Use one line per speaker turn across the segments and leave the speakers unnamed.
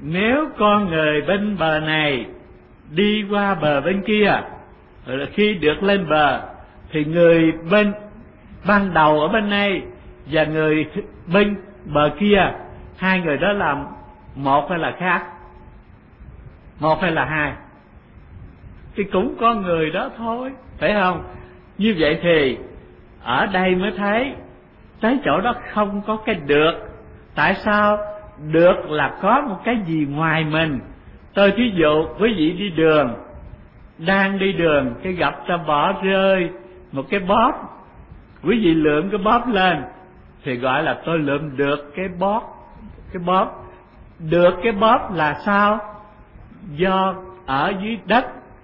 nếu con người bên bờ này đi qua bờ bên kia, khi được lên bờ thì người bên ban đầu ở bên này và người bên bờ kia, hai người đó là một hay là khác? Một hay là hai? Thì cũng có người đó thôi, phải không? Như vậy thì ở đây mới thấy tới chỗ đó không có cái được. Tại sao? Được là có một cái gì ngoài mình. Tôi thí dụ quý vị đi đường, đang đi đường cái gặp ta bỏ rơi một cái bóp, quý vị lượm cái bóp lên thì gọi là tôi lượm được cái bóp. Cái bóp được cái bóp là sao? Do ở dưới đất,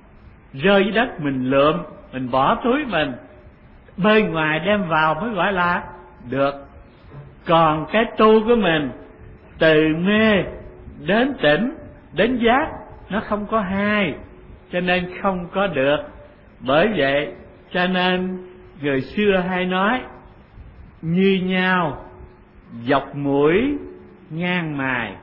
rơi dưới đất mình lượm, mình bỏ túi mình, bên ngoài đem vào mới gọi là được. Còn cái tu của mình từ mê đến tỉnh đến giác nó không có hai, cho nên không có được. Bởi vậy cho nên người xưa hay nói như nhau dọc mũi ngang mài,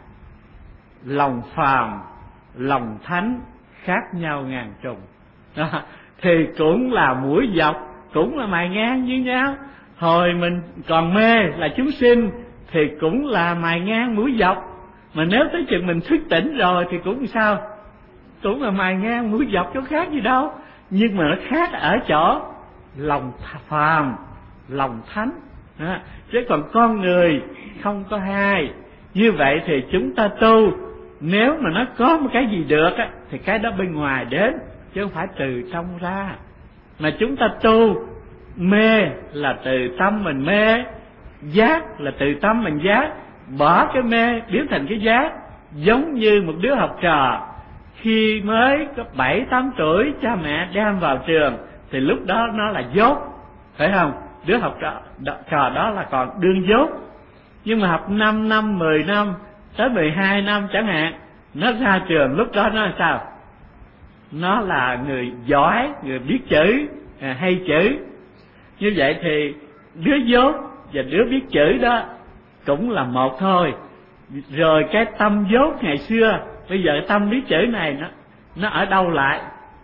lòng phàm lòng thánh khác nhau ngàn trùng. Đó, thì cũng là mũi dọc, cũng là mài ngang với nhau. Hồi mình còn mê là chúng sinh thì cũng là mài ngang mũi dọc. Mà nếu tới chừng mình thức tỉnh rồi thì cũng sao? Cũng là mài ngang mũi dọc, có khác gì đâu. Nhưng mà nó khác ở chỗ lòng phàm lòng thánh. Đó. Chứ còn con người không có hai. Như vậy thì chúng ta tu, nếu mà nó có một cái gì được á, thì cái đó bên ngoài đến, chứ không phải từ trong ra. Mà chúng ta tu, mê là từ tâm mình mê, giác là từ tâm mình giác, bỏ cái mê biến thành cái giác. Giống như một đứa học trò khi mới có 7-8 tuổi, cha mẹ đem vào trường thì lúc đó nó là dốt, phải không? Đứa học trò đó là còn đương dốt. Nhưng mà học 5 năm, 10 năm tới 12 năm chẳng hạn, nó ra trường lúc đó nó là sao? Nó là người giỏi, người biết chữ, hay chữ. Như vậy thì đứa dốt và đứa biết chữ đó cũng là một thôi. Rồi cái tâm dốt ngày xưa, bây giờ tâm biết chữ này nó ở đâu lại?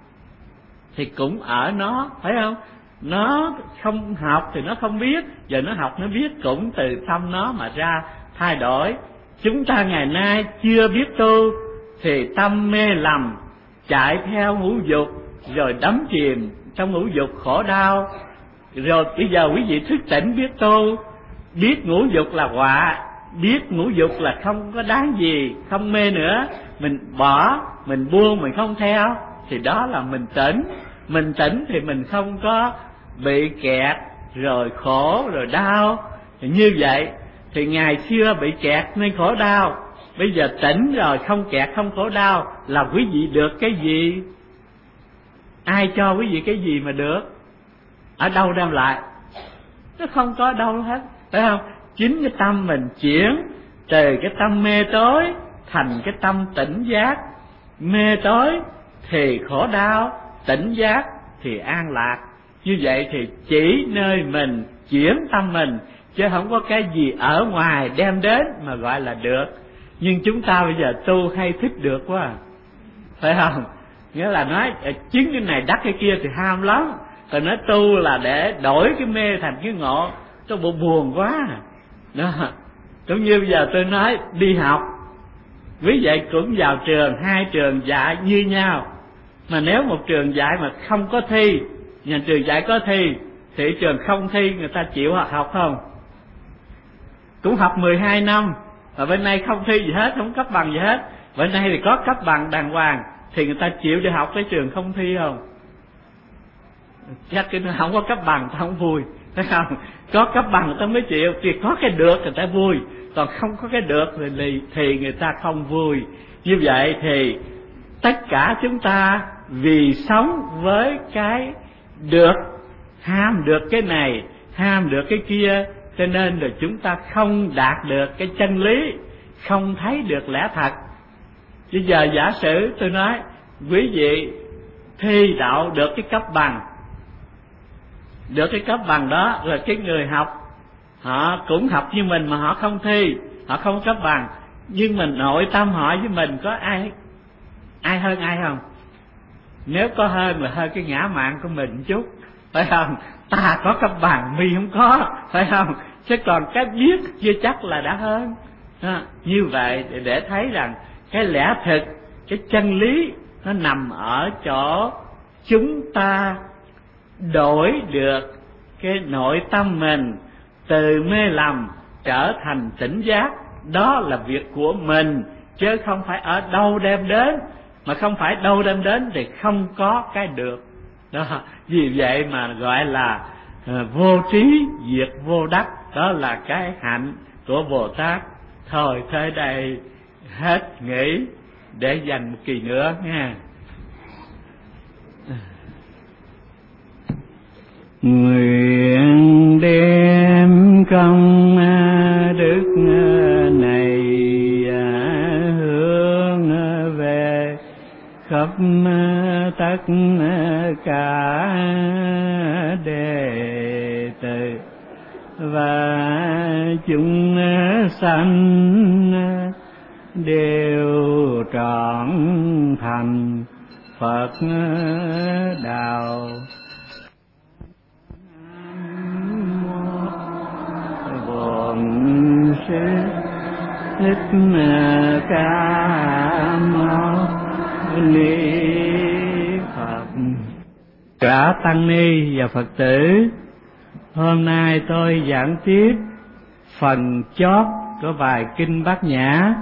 Thì cũng ở nó, phải không? Nó không học thì nó không biết, giờ nó học nó biết, cũng từ tâm nó mà ra thay đổi. Chúng ta ngày nay chưa biết tu thì tâm mê lầm, chạy theo ngũ dục, rồi đắm chìm trong ngũ dục khổ đau. Rồi bây giờ quý vị thức tỉnh biết tu, biết ngũ dục là họa, biết ngũ dục là không có đáng gì, không mê nữa, mình bỏ, mình buông, mình không theo, thì đó là mình tỉnh. Mình tỉnh thì mình không có bị kẹt, rồi khổ, rồi đau. Thì như vậy thì ngày xưa bị kẹt nên khổ đau, bây giờ tỉnh rồi không kẹt, không khổ đau, là quý vị được cái gì? Ai cho quý vị cái gì mà được? Ở đâu đem lại? Nó không có đâu hết, phải không? Chính cái tâm mình chuyển từ cái tâm mê tối thành cái tâm tỉnh giác. Mê tối thì khổ đau, tỉnh giác thì an lạc. Như vậy thì chỉ nơi mình chuyển tâm mình, chứ không có cái gì ở ngoài đem đến mà gọi là được. Nhưng chúng ta bây giờ tu hay thích được quá, phải không? Nghĩa là nói chứng cái này đắc cái kia thì ham lắm, còn nói tu là để đổi cái mê thành cái ngộ, tôi bộ buồn quá. Đó, cũng như bây giờ tôi nói đi học, ví vậy cũng vào trường, hai trường dạy như nhau. Mà nếu một trường dạy mà không có thi, nhà trường dạy có thi, thì trường không thi người ta chịu học không? Cũng học 12 năm, mà bên này không thi gì hết, không cấp bằng gì hết. Bên này thì có cấp bằng đàng hoàng, thì người ta chịu đi học cái trường không thi không? Chắc cái nó không có cấp bằng ta không vui, phải không? Có cấp bằng người ta mới chịu, thì có cái được người ta vui, còn không có cái được thì người ta không vui. Như vậy thì tất cả chúng ta vì sống với cái được, ham được cái này, ham được cái kia, cho nên là chúng ta không đạt được cái chân lý, không thấy được lẽ thật. Bây giờ giả sử tôi nói quý vị thi đậu được cái cấp bằng, được cái cấp bằng đó, rồi cái người học họ cũng học như mình mà họ không thi, họ không cấp bằng, Nhưng mà nội tâm hỏi với mình có ai hơn ai không? Nếu có hơn là hơn cái ngã mạn của mình chút, phải không? Ta có cái bàn mi không có, phải không? Chứ còn cái biết chưa chắc là đã hơn. Như vậy để thấy rằng cái lẽ thực, cái chân lý nó nằm ở chỗ chúng ta đổi được cái nội tâm mình từ mê lầm trở thành tỉnh giác. Đó là việc của mình, chứ không phải ở đâu đem đến. Mà không phải đâu đem đến thì không có cái được đó. Vì vậy mà gọi là vô trí diệt vô đắc. Đó là cái hạnh của Bồ Tát. Thôi tới đây hết nghĩ, để dành một kỳ nữa nha.
Nguyện đem công đức này hướng về khắp tất cả đệ tử và chúng sanh đều trọn thành Phật đạo. Bổn Sư Thích Ca Mâu Ni Phật. Cả tăng ni và Phật tử, hôm nay tôi giảng tiếp phần chót của bài kinh Bát Nhã.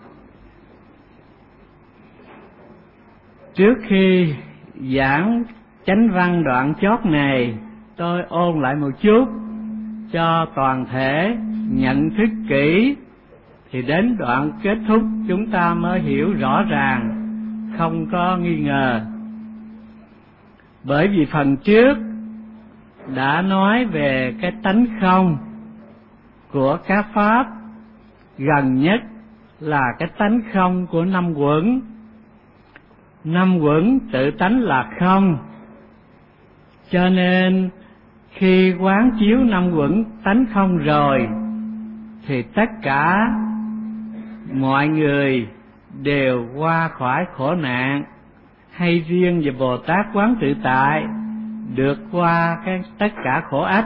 Trước khi giảng chánh văn đoạn chót này, tôi ôn lại một chút cho toàn thể nhận thức kỹ, thì đến đoạn kết thúc chúng ta mới hiểu rõ ràng, không có nghi ngờ. Bởi vì phần trước đã nói về cái tánh không của các pháp, gần nhất là cái tánh không của năm uẩn. Năm uẩn tự tánh là không, cho nên khi quán chiếu năm uẩn tánh không rồi, thì tất cả mọi người đều qua khỏi khổ nạn. Hay riêng về Bồ Tát quán tự tại, được qua tất cả khổ ách.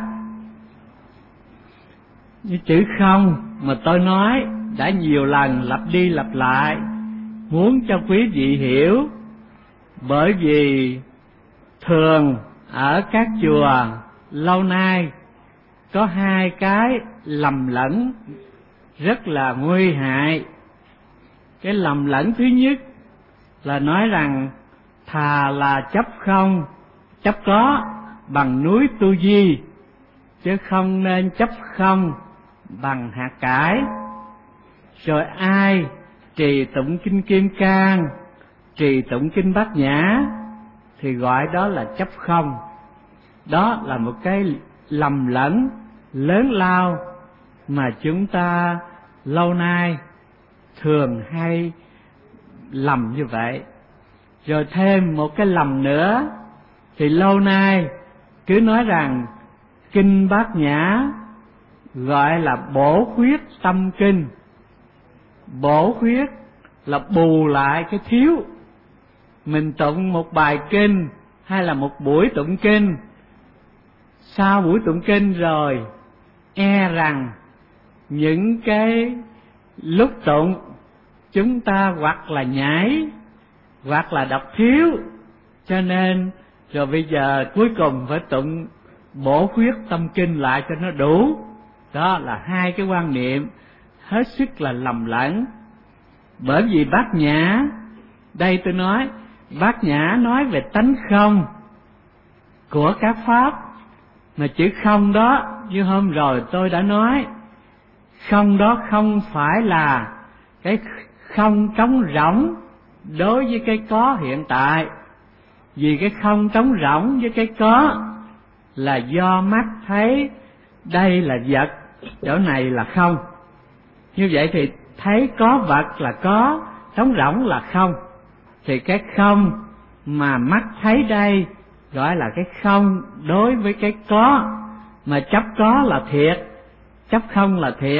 Như chữ không mà tôi nói đã nhiều lần lặp đi lặp lại, muốn cho quý vị hiểu. Bởi vì thường ở các chùa lâu nay có hai cái lầm lẫn rất là nguy hại. Cái lầm lẫn thứ nhất là nói rằng thà là chấp không, chấp có bằng núi Tu Di, chứ không nên chấp không bằng hạt cải. Rồi ai trì tụng kinh Kim Cang, trì tụng kinh Bát Nhã thì gọi đó là chấp không. Đó là một cái lầm lẫn lớn lao mà chúng ta lâu nay thường hay lầm như vậy. Rồi thêm một cái lầm nữa, thì lâu nay cứ nói rằng kinh Bát Nhã gọi là bổ khuyết tâm kinh. Bổ khuyết là bù lại cái thiếu. Mình tụng một bài kinh hay là một buổi tụng kinh, sau buổi tụng kinh rồi e rằng những cái lúc tụng chúng ta hoặc là nhảy hoặc là đọc thiếu, cho nên rồi bây giờ cuối cùng phải tụng bổ khuyết tâm kinh lại cho nó đủ. Đó là hai cái quan niệm hết sức là lầm lẫn. Bởi vì Bát Nhã, đây tôi nói Bát Nhã nói về tánh không của các pháp. Mà chữ không đó, như hôm rồi tôi đã nói, không đó không phải là cái không trống rỗng đối với cái có hiện tại. Vì cái không trống rỗng với cái có là do mắt thấy đây là vật, chỗ này là không. Như vậy thì thấy có vật là có, trống rỗng là không. Thì cái không mà mắt thấy đây gọi là cái không đối với cái có. Mà chấp có là thiệt, chấp không là thiệt.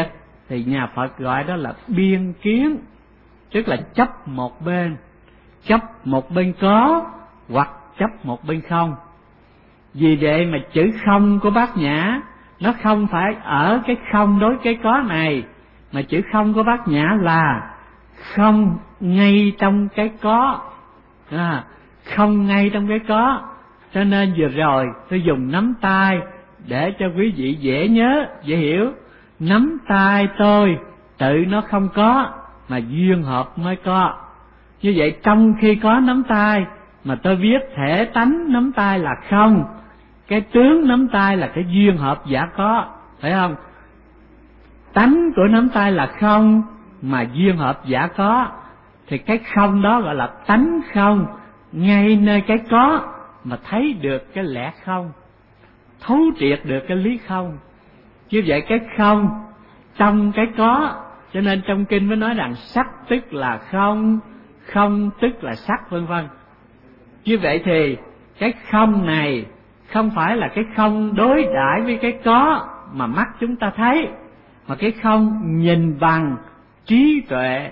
thì nhà Phật gọi đó là biên kiến, tức là chấp một bên có hoặc chấp một bên không. Vì vậy mà chữ không của Bát Nhã nó không phải ở cái không đối cái có này, mà chữ không của Bát Nhã là không ngay trong cái có, không ngay trong cái có. Cho nên vừa rồi tôi dùng nắm tay để cho quý vị dễ nhớ, dễ hiểu. Nắm tay tôi tự nó không có, mà duyên hợp mới có. Như vậy trong khi có nắm tay mà tôi viết thể tánh nắm tay là không, cái tướng nắm tay là cái duyên hợp giả có, phải không? Tánh của nắm tay là không mà duyên hợp giả có, thì cái không đó gọi là tánh không, ngay nơi cái có mà thấy được cái lẽ không, thấu triệt được cái lý không. Như vậy cái không trong cái có, cho nên trong kinh mới nói rằng sắc tức là không, không tức là sắc, vân vân. Như vậy thì cái không này không phải là cái không đối đãi với cái có mà mắt chúng ta thấy, mà cái không nhìn bằng trí tuệ,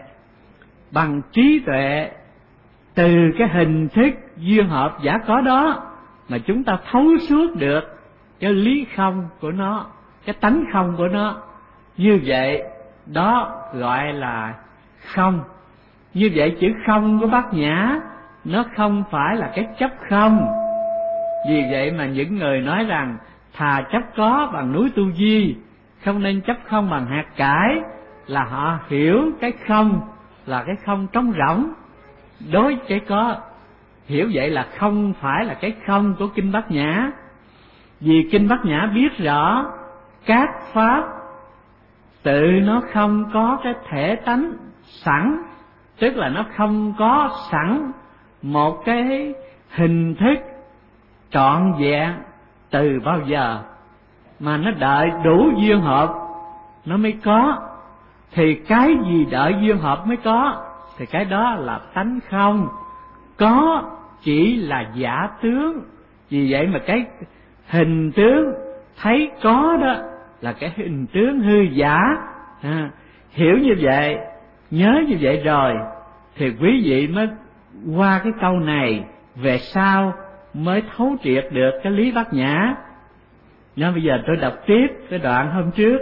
từ cái hình thức duyên hợp giả có đó mà chúng ta thấu suốt được cái lý không của nó, cái tánh không của nó. Như vậy đó gọi là không. Như vậy chữ không của Bát Nhã nó không phải là cái chấp không. Vì vậy mà những người nói rằng thà chấp có bằng núi Tu Di, không nên chấp không bằng hạt cải, là họ hiểu cái không là cái không trống rỗng đối cái có. Hiểu vậy là không phải là cái không của kinh Bát Nhã. Vì kinh Bát Nhã biết rõ các pháp tự nó không có cái thể tánh sẵn, tức là nó không có sẵn một cái hình thức trọn vẹn từ bao giờ, mà nó đợi đủ duyên hợp nó mới có. Thì cái gì đợi duyên hợp mới có thì cái đó là tánh không. Có chỉ là giả tướng. Vì vậy mà cái hình tướng thấy có đó là cái hình tướng hư giả. Hiểu như vậy, nhớ như vậy rồi thì quý vị mới qua cái câu này về sau mới thấu triệt được cái lý Bát Nhã. Nên bây giờ tôi đọc tiếp cái đoạn hôm trước.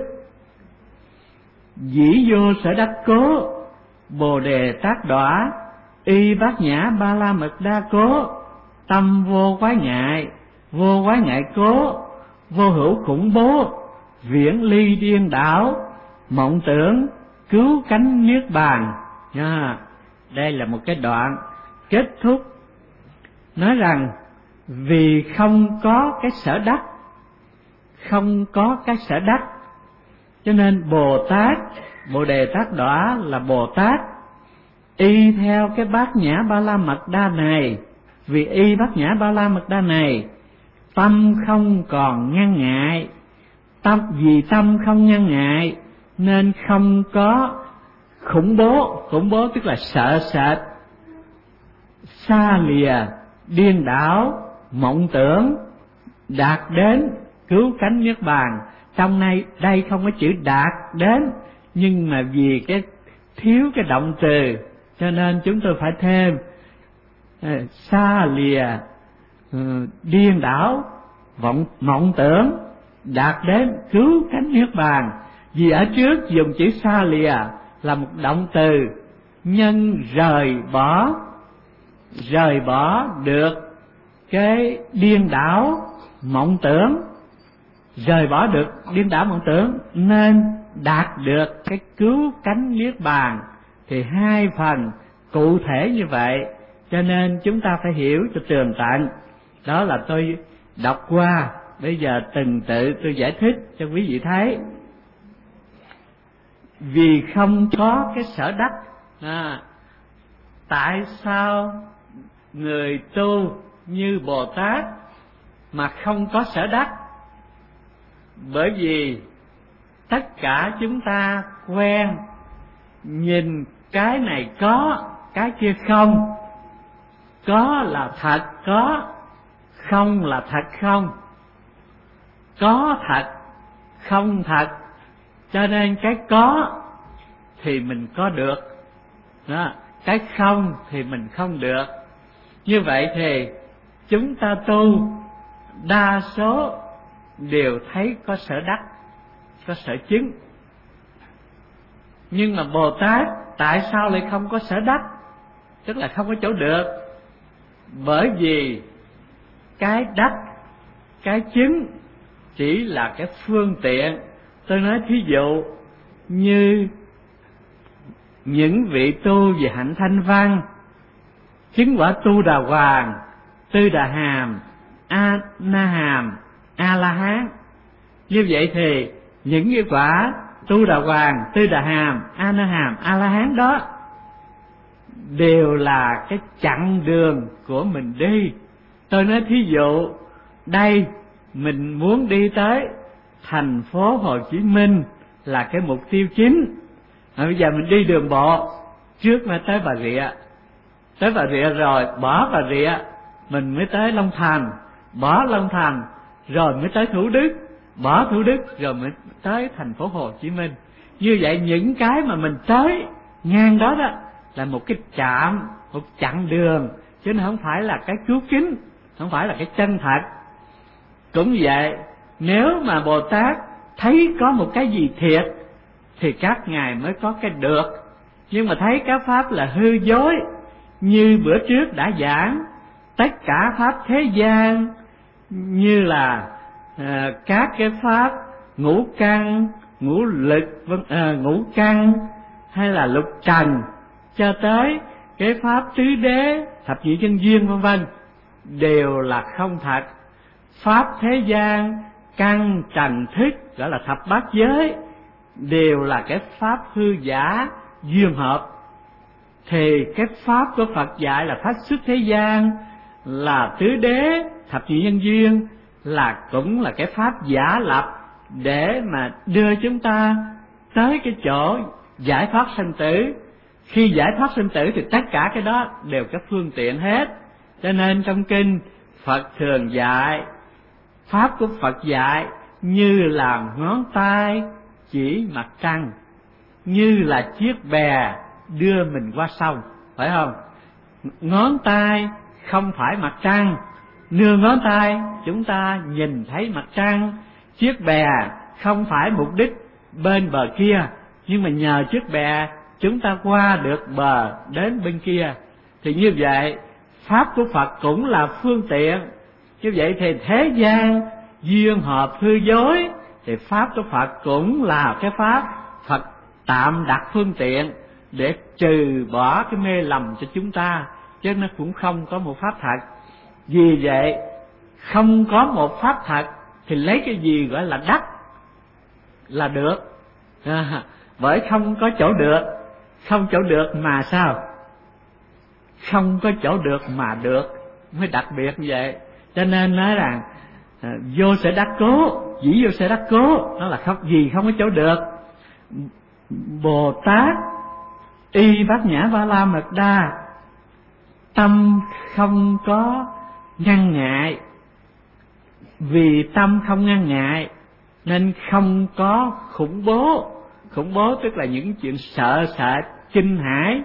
Dĩ vô sở đắc cố, Bồ đề tác đọa, y Bát Nhã ba la mật đa cố, tâm vô quái ngại cố, vô hữu khủng bố, viễn ly điên đảo, mộng tưởng cứu cánh niết bàn. Đây là một cái đoạn kết thúc nói rằng vì không có cái sở đắc, cho nên Bồ Tát, Bồ Đề Tát Đọa là Bồ Tát y theo cái Bát Nhã Ba La Mật Đa này. Vì y Bát Nhã Ba La Mật Đa này, tâm không còn ngăn ngại. Vì tâm không ngăn ngại nên không có khủng bố tức là sợ sệt, xa lìa, điên đảo, mộng tưởng, đạt đến cứu cánh niết bàn. Trong đây không có chữ đạt đến, nhưng mà vì cái thiếu cái động từ cho nên chúng tôi phải thêm xa lìa, điên đảo, mộng tưởng, đạt đến cứu cánh niết bàn. Vì ở trước dùng chữ xa lìa là một động từ nhân rời bỏ được cái điên đảo mộng tưởng, nên đạt được cái cứu cánh niết bàn. Thì hai phần cụ thể như vậy, cho nên chúng ta phải hiểu cho tường tận. Đó là tôi đọc qua, bây giờ từng tự tôi giải thích cho quý vị thấy. Vì không có cái sở đắc, tại sao người tu như Bồ Tát mà không có sở đắc? Bởi vì tất cả chúng ta quen nhìn cái này có, cái kia không. Có là thật có, không là thật không. Có thật, không thật, Cho nên cái có thì mình có được đó, cái không thì mình không được. Như vậy thì chúng ta tu đa số đều thấy có sở đắc, có sở chứng. Nhưng mà Bồ Tát tại sao lại không có sở đắc, tức là không có chỗ được? Bởi vì cái đắc, cái chứng chỉ là cái phương tiện. Tôi nói thí dụ như những vị tu về hạnh thanh văn, chứng quả Tu Đà Hoàng, Tư Đà Hàm, A Na Hàm, A La Hán. Như vậy thì những cái quả Tu Đà Hoàng, Tư Đà Hàm, A Na Hàm, A La Hán đó đều là cái chặng đường của mình đi. Tôi nói thí dụ đây mình muốn đi tới thành phố Hồ Chí Minh là cái mục tiêu chính. Bây giờ mình đi đường bộ, trước mới tới Bà Rịa, tới Bà Rịa rồi bỏ Bà Rịa mình mới tới Long Thành, bỏ Long Thành rồi mới tới Thủ Đức, bỏ Thủ Đức rồi mới tới thành phố Hồ Chí Minh. Như vậy những cái mà mình tới ngang đó đó là một cái trạm, một chặng đường, chứ nó không phải là cái cứu kính, không phải là cái chân thật. Cũng vậy, nếu mà Bồ Tát thấy có một cái gì thiệt thì các ngài mới có cái được. Nhưng mà thấy các pháp là hư dối, như bữa trước đã giảng, tất cả pháp thế gian như là các cái pháp ngũ căn, ngũ lực, ngũ căn hay là lục trần, cho tới cái pháp tứ đế, thập nhị chân duyên vân vân, đều là không thật. Pháp thế gian căn trần thức, gọi là thập bát giới, đều là cái pháp hư giả duyên hợp. Thì cái pháp của Phật dạy là pháp xuất thế gian, là tứ đế, thập nhị nhân duyên, là cũng là cái pháp giả lập để mà đưa chúng ta tới cái chỗ giải thoát sanh tử. Khi giải thoát sinh tử thì tất cả cái đó đều có phương tiện hết. Cho nên trong kinh Phật thường dạy, pháp của Phật dạy như là ngón tay chỉ mặt trăng, như là chiếc bè đưa mình qua sông, phải không? Ngón tay không phải mặt trăng, nương ngón tay chúng ta nhìn thấy mặt trăng. Chiếc bè không phải mục đích bên bờ kia, nhưng mà nhờ chiếc bè chúng ta qua được bờ đến bên kia. Thì như vậy pháp của Phật cũng là phương tiện. Như vậy thì thế gian duyên hợp hư dối, thì pháp của Phật cũng là cái pháp Phật tạm đặt phương tiện để trừ bỏ cái mê lầm cho chúng ta, chứ nó cũng không có một pháp thật. Vì vậy không có một pháp thật thì lấy cái gì gọi là đắc là được? Bởi không có chỗ được. Không chỗ được mà sao? Không có chỗ được mà được, mới đặc biệt như vậy. Cho nên nói rằng vô sẽ đắc cố, dĩ vô sẽ đắc cố, nó là không gì không có chỗ được. Bồ Tát Y Bát Nhã Ba La Mật Đa tâm không có ngăn ngại. Vì tâm không ngăn ngại nên không có khủng bố. Khủng bố tức là những chuyện sợ sệt, kinh hãi.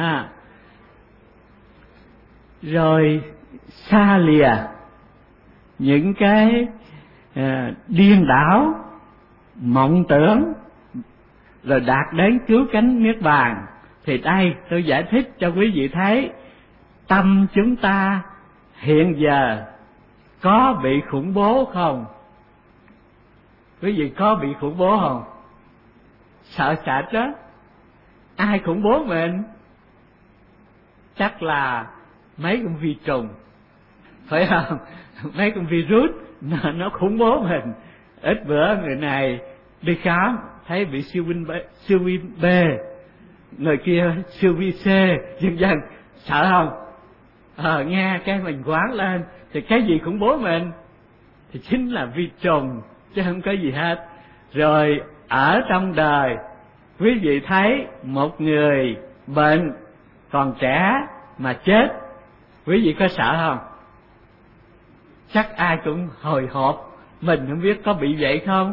Rồi xa lìa những cái điên đảo, mộng tưởng, rồi đạt đến cứu cánh niết bàn. Thì đây tôi giải thích cho quý vị thấy, tâm chúng ta hiện giờ có bị khủng bố không? Quý vị có bị khủng bố không? Sợ sệt đó. Ai khủng bố mình? Chắc là mấy con vi trùng, phải không? Mấy con virus nó khủng bố mình. Ít bữa người này đi khám thấy bị siêu vi B, người kia siêu vi C, vân vân. Sợ không? Nghe cái mình quán lên thì cái gì khủng bố mình? Thì chính là vi trùng, chứ không có gì hết. Rồi ở trong đời quý vị thấy một người bệnh còn trẻ mà chết, quý vị có sợ không? Chắc ai cũng hồi hộp, mình không biết có bị vậy không.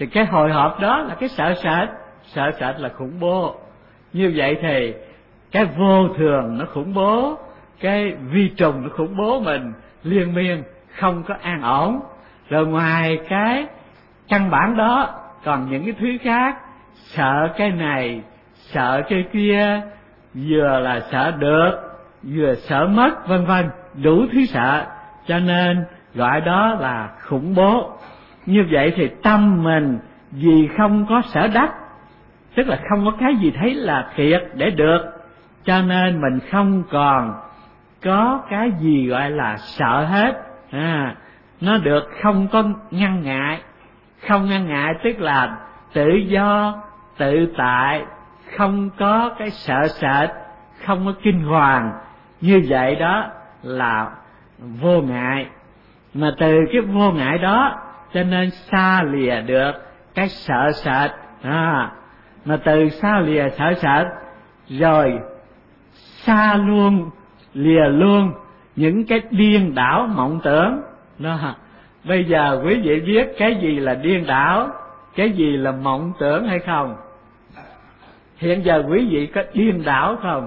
thì cái hồi hộp đó là cái sợ sệt là khủng bố. Như vậy thì cái vô thường nó khủng bố, cái vi trùng nó khủng bố mình liên miên không có an ổn. Rồi ngoài cái căn bản đó còn những cái thứ khác, sợ cái này sợ cái kia, vừa là sợ được vừa sợ mất, vân vân, đủ thứ sợ, cho nên gọi đó là khủng bố. Như vậy thì tâm mình vì không có sở đắc, tức là không có cái gì thấy là thiệt để được, cho nên mình không còn có cái gì gọi là sợ hết. Nó được không có ngăn ngại. Không ngăn ngại tức là tự do, tự tại, không có cái sợ sệt, không có kinh hoàng. Như vậy đó là vô ngại. Mà từ cái vô ngại đó cho nên xa lìa được cái sợ sệt. Mà từ xa lìa sợ sệt rồi xa luôn, lìa luôn những cái điên đảo mộng tưởng đó. Bây giờ quý vị biết cái gì là điên đảo, cái gì là mộng tưởng hay không? Hiện giờ quý vị có điên đảo không?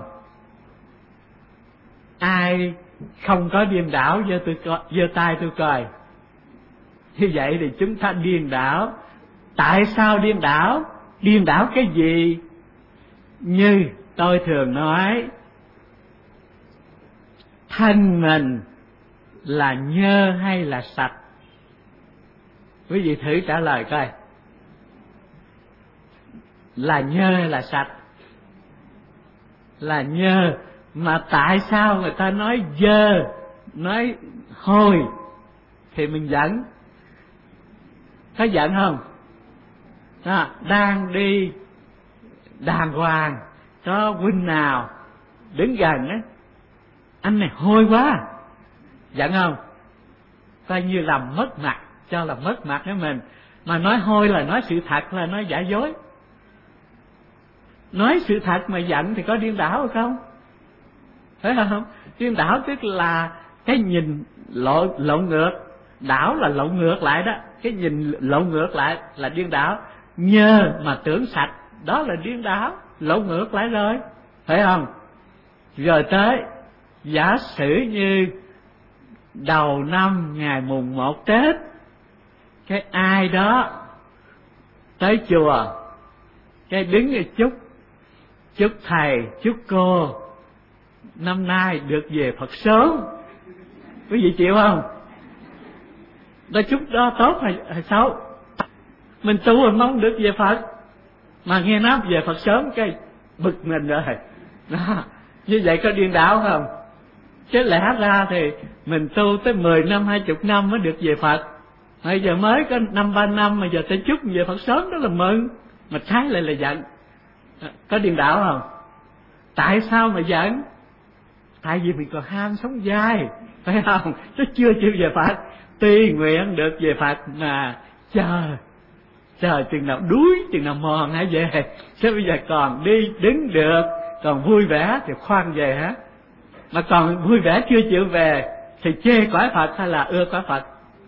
Ai không có điên đảo giơ tay tôi coi. Như vậy thì chúng ta điên đảo. Tại sao điên đảo? Điên đảo cái gì? Như tôi thường nói, thân mình là nhơ hay là sạch? Quý vị thử trả lời coi. Là nhơ hay là sạch? Là nhơ. Mà tại sao người ta nói dơ, nói hôi thì mình giận? Có giận không? Đang đi đàng hoàng, có huynh nào đứng gần á, anh này hôi quá, giận không? Coi như là mất mặt, cho là mất mặt với mình. Mà nói hôi là nói sự thật, là nói giả dối. Nói sự thật mà giận thì có điên đảo hay không? Phải không? Điên đảo tức là cái nhìn lộn ngược. Đảo là lộn ngược lại đó. Cái nhìn lộn ngược lại là điên đảo. Nhơ mà tưởng sạch, đó là điên đảo, lộn ngược lại rồi, phải không? Rồi tới giả sử như đầu năm ngày mùng 1 Tết, cái ai đó tới chùa, cái đứng rồi chúc thầy, chúc cô năm nay được về Phật sớm. Quý vị chịu không? Đó chúc đó tốt hay xấu? Mình tu mình mong được về Phật, mà nghe nói về Phật sớm cái bực mình rồi đó. Như vậy có điên đảo không? Chứ lẽ ra thì mình tu tới 10 năm 20 năm mới được về Phật. Bây giờ mới có 2-3 năm mà giờ ta chúc về Phật sớm đó là mừng, mà trái lại là giận. Có điên đảo không? Tại sao mà giận? Tại vì mình còn ham sống dai, phải không? Chứ chưa chịu về Phật. Tuy nguyện được về Phật mà chờ chừng nào đuối, chừng nào mòn hãy về. Chứ bây giờ còn đi đứng được, còn vui vẻ thì khoan về hả? Mà còn vui vẻ chưa chịu về thì chê cõi Phật hay là ưa cõi Phật?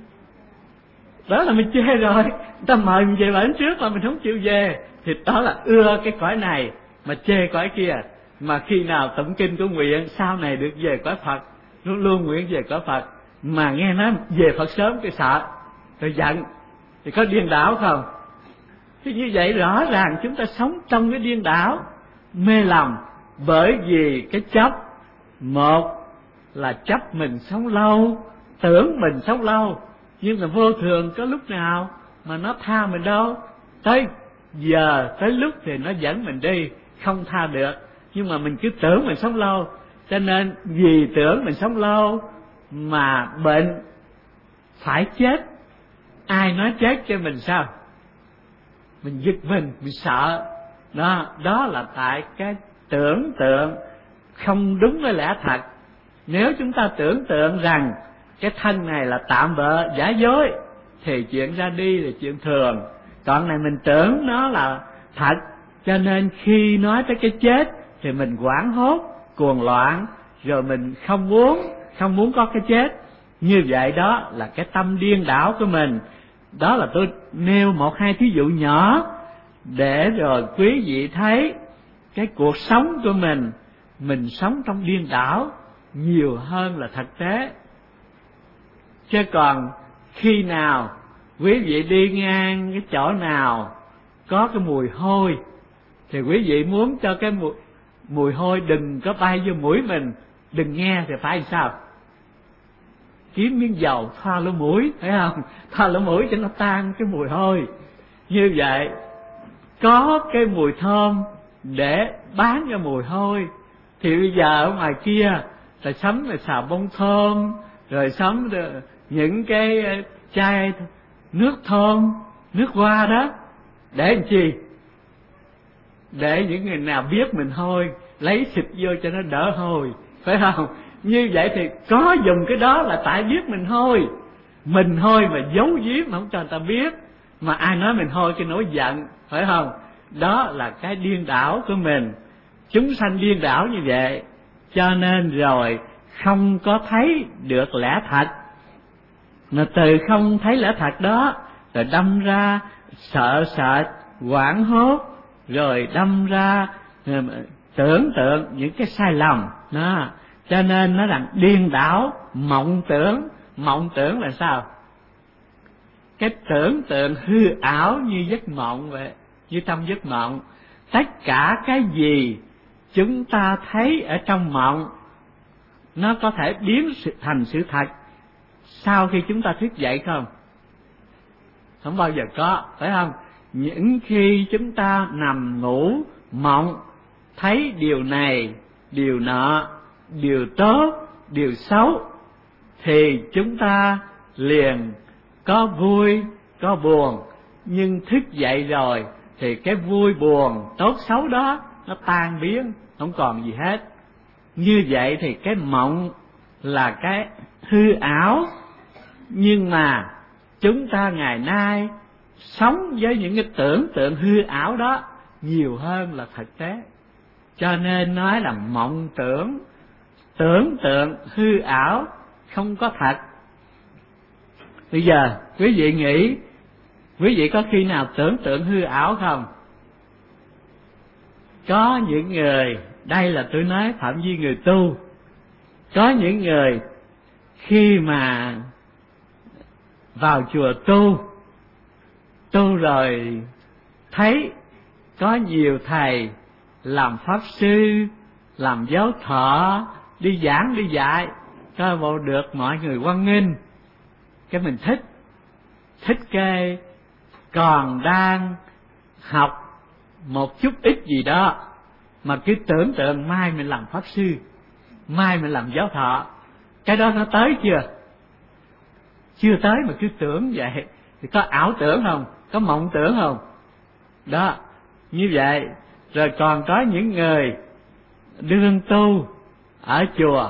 Đó là mình chê rồi. Người ta mời mình về bển trước mà mình không chịu về thì đó là ưa cái cõi này mà chê cõi kia. Mà khi nào tụng kinh của nguyện sau này được về cõi Phật, luôn luôn nguyện về cõi Phật, mà nghe nói về Phật sớm cái sợ rồi giận, thì có điên đảo không? Thì như vậy rõ ràng chúng ta sống trong cái điên đảo mê lầm, bởi vì cái chấp. Một là chấp mình sống lâu, tưởng mình sống lâu, nhưng mà vô thường có lúc nào mà nó tha mình đâu. Tới giờ tới lúc thì nó dẫn mình đi, không tha được. Nhưng mà mình cứ tưởng mình sống lâu, cho nên vì tưởng mình sống lâu mà bệnh phải chết. Ai nói chết cho mình sao? Mình giật mình sợ. Đó là tại cái tưởng tượng không đúng với lẽ thật. Nếu chúng ta tưởng tượng rằng cái thân này là tạm bợ giả dối thì chuyện ra đi là chuyện thường. Còn này mình tưởng nó là thật, cho nên khi nói tới cái chết thì mình hoảng hốt, cuồng loạn, rồi mình không muốn có cái chết. Như vậy đó là cái tâm điên đảo của mình. Đó là tôi nêu một hai thí dụ nhỏ để rồi quý vị thấy cái cuộc sống của mình sống trong điên đảo nhiều hơn là thực tế. Chứ còn khi nào quý vị đi ngang cái chỗ nào có cái mùi hôi thì quý vị muốn cho cái mùi hôi đừng có bay vô mũi mình, đừng nghe thì phải sao? Kiếm miếng dầu thoa lỗ mũi, thấy không? Thoa lỗ mũi cho nó tan cái mùi hôi. Như vậy có cái mùi thơm để bán cho mùi hôi thì bây giờ ở ngoài kia là sắm là xà bông thơm, rồi sắm những cái chai nước thơm, nước hoa đó, để làm chi? Để những người nào biết mình hôi lấy xịt vô cho nó đỡ hôi, phải không? Như vậy thì có dùng cái đó là tại biết mình hôi mà giấu giếm không cho người ta biết, mà ai nói mình hôi cái nổi giận, phải không? Đó là cái điên đảo của mình. Chúng sanh điên đảo như vậy, cho nên rồi không có thấy được lẽ thật, mà từ không thấy lẽ thật đó rồi đâm ra sợ sệt, hoảng hốt, rồi đâm ra tưởng tượng những cái sai lầm đó. Cho nên nó là điên đảo mộng tưởng. Mộng tưởng là sao? Cái tưởng tượng hư ảo như giấc mộng vậy, như trong giấc mộng. Tất cả cái gì chúng ta thấy ở trong mộng nó có thể biến thành sự thật sau khi chúng ta thức dậy không? Không bao giờ có, phải không? Những khi chúng ta nằm ngủ mộng thấy điều này, điều nọ, điều tốt, điều xấu, thì chúng ta liền có vui, có buồn. Nhưng thức dậy rồi thì cái vui buồn, tốt xấu đó nó tan biến, không còn gì hết. Như vậy thì cái mộng là cái hư ảo, nhưng mà chúng ta ngày nay sống với những cái tưởng tượng hư ảo đó nhiều hơn là thực tế. Cho nên nói là mộng tưởng, tưởng tượng hư ảo, không có thật. Bây giờ quý vị nghĩ, quý vị có khi nào tưởng tượng hư ảo không? Có những người, đây là tôi nói phạm vi người tu, có những người khi mà vào chùa tu rồi thấy có nhiều thầy làm pháp sư, làm giáo thọ, đi giảng đi dạy, coi bộ được mọi người hoan nghênh, cái mình thích cái còn đang học một chút ít gì đó mà cứ tưởng tượng mai mình làm pháp sư, mai mình làm giáo thọ. Cái đó nó tới chưa? Chưa tới mà cứ tưởng vậy thì có ảo tưởng không? Có mộng tưởng không? Đó, như vậy. Rồi còn có những người đương tu ở chùa,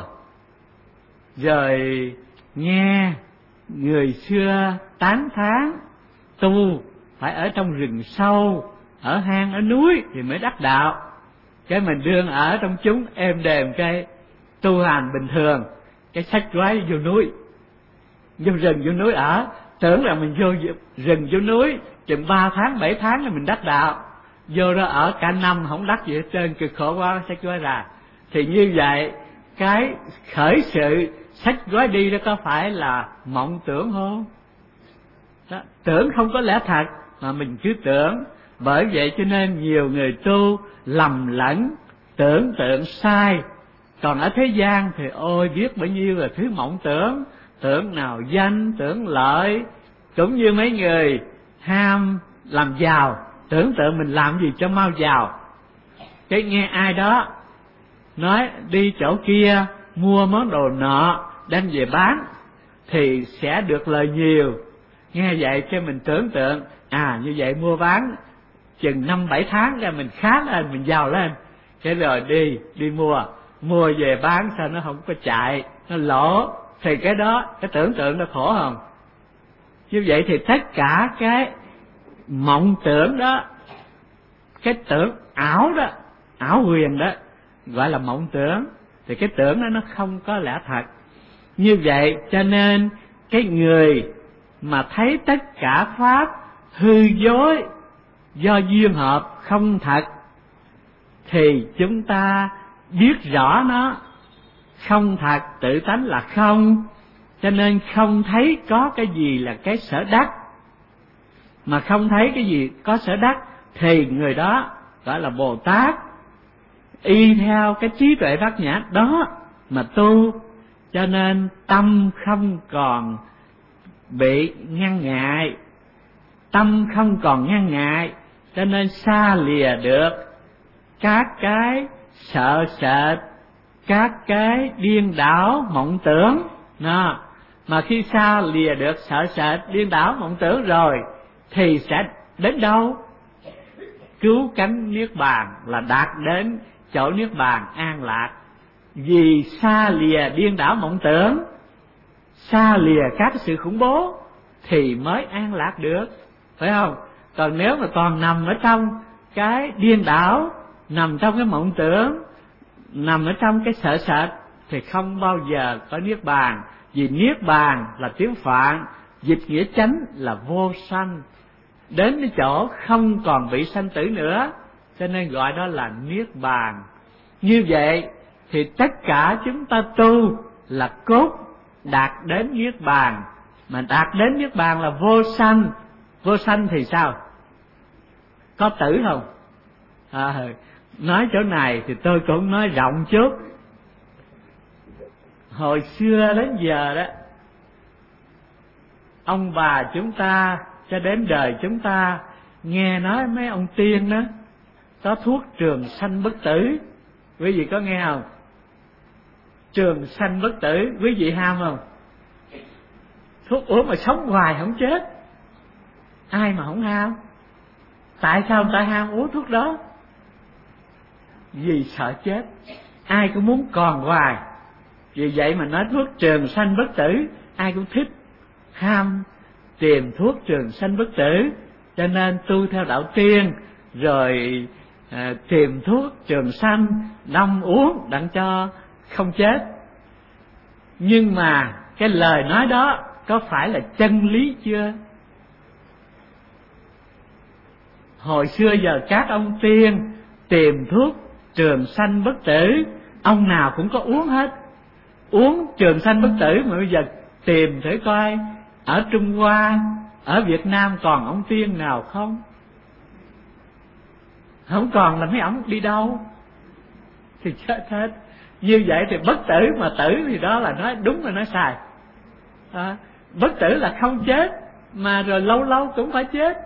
rồi nghe người xưa tán thán tu phải ở trong rừng sâu, ở hang ở núi thì mới đắc đạo. Cái mình đương ở trong chúng êm đềm, cái tu hành bình thường, cái xách gói vô núi, vô rừng vô núi ở, tưởng là mình vô rừng vô núi chừng 3 tháng 7 tháng là mình đắc đạo. Vô đó ở cả năm không đắc gì hết trơn, cực khổ quá, xách gói ra. Thì như vậy cái khởi sự xách gói đi đó có phải là mộng tưởng không? Đó, tưởng không có lẽ thật mà mình cứ tưởng. Bởi vậy cho nên nhiều người tu lầm lẫn, tưởng tượng sai. Còn ở thế gian thì ôi biết bao nhiêu là thứ mộng tưởng. Tưởng nào danh, tưởng lợi. Cũng như mấy người ham làm giàu, tưởng tượng mình làm gì cho mau giàu. Cái nghe ai đó nói đi chỗ kia mua món đồ nọ đem về bán thì sẽ được lời nhiều. Nghe vậy cho mình tưởng tượng như vậy mua bán chừng 5-7 tháng ra mình khá lên, mình giàu lên. Cái rồi đi mua về bán sao nó không có chạy, nó lỗ, thì cái đó, cái tưởng tượng nó khổ không? Như vậy thì tất cả cái mộng tưởng đó, cái tưởng ảo đó, ảo huyền đó, gọi là mộng tưởng. Thì cái tưởng đó nó không có lẽ thật. Như vậy cho nên cái người mà thấy tất cả pháp hư dối do duyên hợp không thật, thì chúng ta biết rõ nó không thật, tự tánh là không, cho nên không thấy có cái gì là cái sở đắc. Mà không thấy cái gì có sở đắc thì người đó gọi là Bồ Tát, y theo cái trí tuệ bát nhã đó mà tu, cho nên tâm không còn bị ngăn ngại, tâm không còn ngăn ngại, cho nên xa lìa được các cái sợ sệt, các cái điên đảo mộng tưởng. Mà khi xa lìa được sợ sệt điên đảo mộng tưởng rồi thì sẽ đến đâu? Cứu cánh niết bàn, là đạt đến chỗ niết bàn an lạc. Vì xa lìa điên đảo mộng tưởng, xa lìa các sự khủng bố thì mới an lạc được, phải không? Còn nếu mà còn nằm ở trong cái điên đảo, nằm trong cái mộng tưởng, nằm ở trong cái sợ sệt thì không bao giờ có niết bàn. Vì niết bàn là tiếng Phạn, dịch nghĩa chánh là vô sanh, đến cái chỗ không còn bị sanh tử nữa, cho nên gọi đó là niết bàn. Như vậy thì tất cả chúng ta tu là cốt đạt đến niết bàn. Mà đạt đến niết bàn là vô sanh. Vô sanh thì sao? Có tử không? Nói chỗ này thì tôi cũng nói rộng chút. Hồi xưa đến giờ đó, ông bà chúng ta cho đến đời chúng ta nghe nói mấy ông tiên đó có thuốc trường sanh bất tử. Quý vị có nghe không? Trường sanh bất tử, quý vị ham không? Thuốc uống mà sống hoài không chết, ai mà không ham? Tại sao người ta ham uống thuốc đó? Vì sợ chết, ai cũng muốn còn hoài. Vì vậy mà nói thuốc trường sanh bất tử, ai cũng thích ham tìm thuốc trường sanh bất tử. Cho nên tu theo đạo tiên rồi tìm thuốc trường sanh đâm uống đặng cho không chết. Nhưng mà cái lời nói đó có phải là chân lý chưa? Hồi xưa giờ các ông tiên tìm thuốc trường sanh bất tử, ông nào cũng có uống hết. Uống trường sanh bất tử, mà bây giờ tìm thử coi ở Trung Hoa, ở Việt Nam còn ông tiên nào không? Không còn là mấy ông đi đâu? Thì chết hết. Như vậy thì bất tử mà tử thì đó là nói đúng và nói sai. Bất tử là không chết, mà rồi lâu lâu cũng phải chết.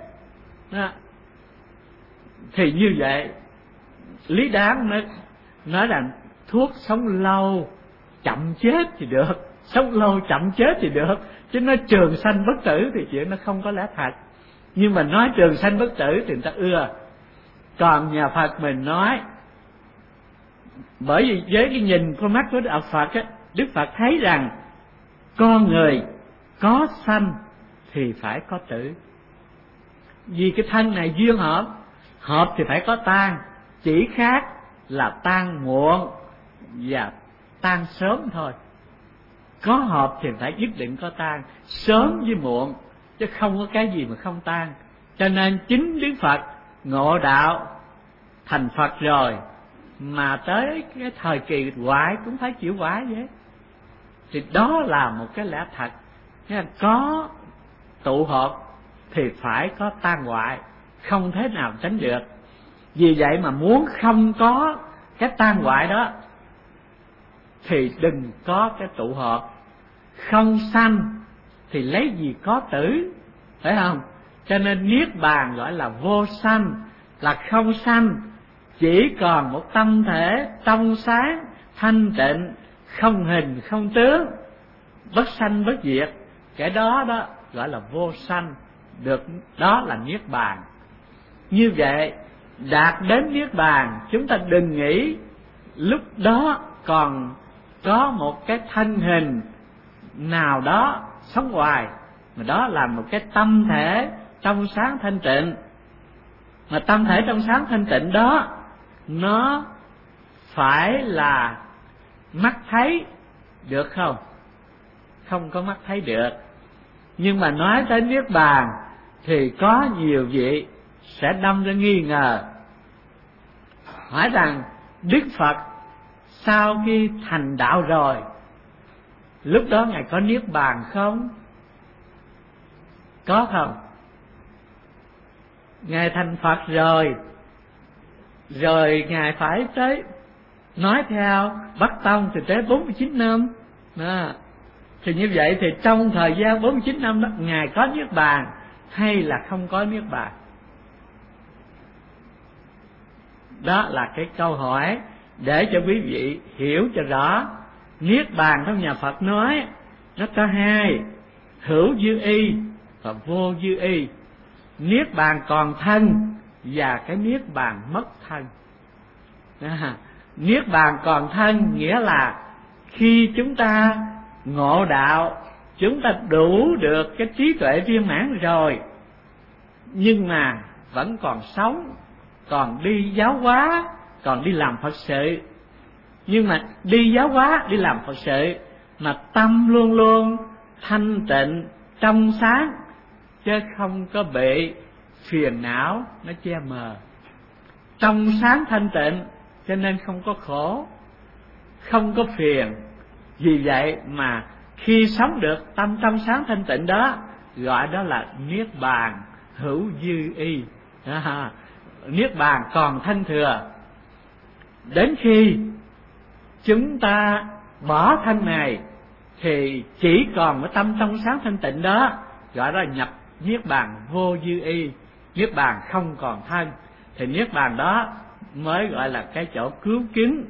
Thì như vậy lý đáng nói là thuốc sống lâu chậm chết thì được, sống lâu chậm chết thì được, chứ nói trường sanh bất tử thì chuyện nó không có lẽ thật. Nhưng mà nói trường sanh bất tử thì người ta ưa. Còn nhà Phật mình nói, bởi vì với cái nhìn con mắt của đạo Phật á, Đức Phật thấy rằng con người có sanh thì phải có tử. Vì cái thân này duyên hợp, hợp thì phải có tan, chỉ khác là tan muộn và tan sớm thôi. Có hợp thì phải nhất định có tan, sớm với muộn, chứ không có cái gì mà không tan. Cho nên chính Đức Phật ngộ đạo thành Phật rồi, mà tới cái thời kỳ hoại cũng phải chịu hoại vậy. Thì đó là một cái lẽ thật. Có tụ hợp thì phải có tan hoại, không thể nào tránh được. Vì vậy mà muốn không có cái tan hoại đó thì đừng có cái tụ hợp. Không sanh thì lấy gì có tử, phải không? Cho nên niết bàn gọi là vô sanh, là không sanh, chỉ còn một tâm thể trong sáng thanh tịnh, không hình không tướng, bất sanh bất diệt. Cái đó đó gọi là vô sanh, được đó là niết bàn. Như vậy đạt đến niết bàn, chúng ta đừng nghĩ lúc đó còn có một cái thân hình nào đó sống hoài, mà đó là một cái tâm thể trong sáng thanh tịnh. Mà tâm thể trong sáng thanh tịnh đó nó phải là mắt thấy được không? Không có mắt thấy được. Nhưng mà nói tới niết bàn thì có nhiều vị sẽ đâm ra nghi ngờ, hỏi rằng Đức Phật sau khi thành đạo rồi, lúc đó Ngài có niết bàn không? Có không? Ngài thành Phật rồi Ngài phải tới, nói theo Bắc Tông thì tới 49 năm đó. Thì như vậy thì trong thời gian 49 năm đó, Ngài có niết bàn hay là không có niết bàn? Đó là cái câu hỏi để cho quý vị hiểu cho rõ. Niết bàn trong nhà Phật nói nó có hai: hữu dư y và vô dư y. Niết bàn còn thân và cái niết bàn mất thân. Niết bàn còn thân nghĩa là khi chúng ta ngộ đạo, chúng ta đủ được cái trí tuệ viên mãn rồi, nhưng mà vẫn còn sống, còn đi giáo hóa, còn đi làm Phật sự. Nhưng mà đi giáo hóa, đi làm Phật sự mà tâm luôn luôn thanh tịnh, trong sáng, chứ không có bị phiền não nó che mờ. Trong sáng thanh tịnh cho nên không có khổ, không có phiền. Vì vậy mà khi sống được tâm trong sáng thanh tịnh đó, gọi đó là niết bàn hữu dư y. Niết bàn còn thân thừa. Đến khi chúng ta bỏ thân này thì chỉ còn cái tâm trong sáng thanh tịnh đó, gọi là nhập niết bàn vô dư y, niết bàn không còn thân. Thì niết bàn đó mới gọi là cái chỗ cứu kính,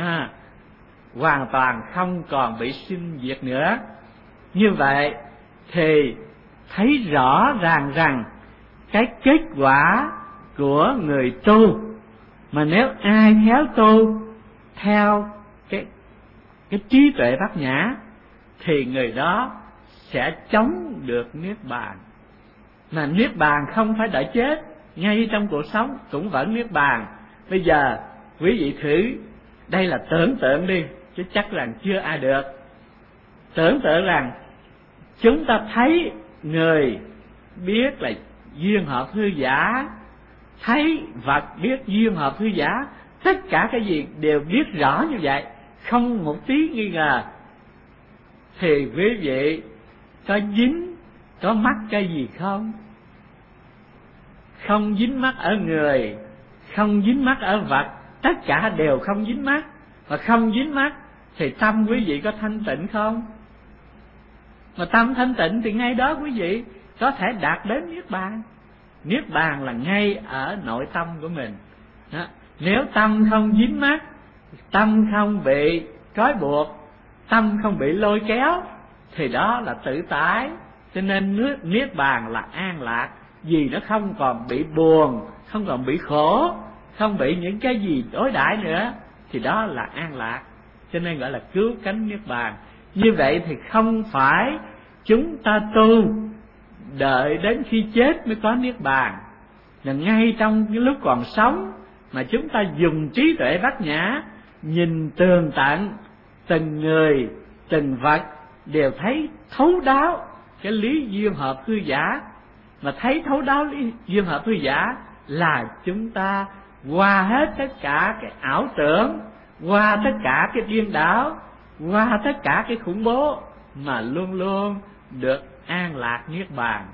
hoàn toàn không còn bị sinh diệt nữa. Như vậy thì thấy rõ ràng rằng cái kết quả của người tu, mà nếu ai khéo tu theo cái trí tuệ bát nhã thì người đó sẽ chống được niết bàn. Mà niết bàn không phải đợi chết, ngay trong cuộc sống cũng vẫn niết bàn. Bây giờ quý vị thử, đây là tưởng tượng đi, chứ chắc rằng chưa ai được. Tưởng tượng rằng chúng ta thấy người biết là duyên hợp hư giả, thấy vật biết duyên hợp hư giả, tất cả cái gì đều biết rõ như vậy, không một tí nghi ngờ, thì quý vị có dính, có mắc cái gì không? Không dính mắc ở người, không dính mắc ở vật, tất cả đều không dính mắc. Mà không dính mắc thì tâm quý vị có thanh tịnh không? Mà tâm thanh tịnh thì ngay đó quý vị có thể đạt đến niết bàn. Niết bàn là ngay ở nội tâm của mình đó. Nếu tâm không dính mắc, tâm không bị trói buộc, tâm không bị lôi kéo, thì đó là tự tại. Cho nên niết bàn là an lạc, vì nó không còn bị buồn, không còn bị khổ, không bị những cái gì đối đãi nữa, thì đó là an lạc. Cho nên gọi là cứu cánh niết bàn. Như vậy thì không phải chúng ta tu đợi đến khi chết mới có niết bàn, là ngay trong cái lúc còn sống mà chúng ta dùng trí tuệ bát nhã nhìn tường tận từng người, từng vật, đều thấy thấu đáo cái lý duyên hợp hư giả. Mà thấy thấu đáo lý duyên hợp hư giả là chúng ta qua hết tất cả cái ảo tưởng, qua tất cả cái điên đảo, qua tất cả cái khủng bố, mà luôn luôn được an lạc niết bàn.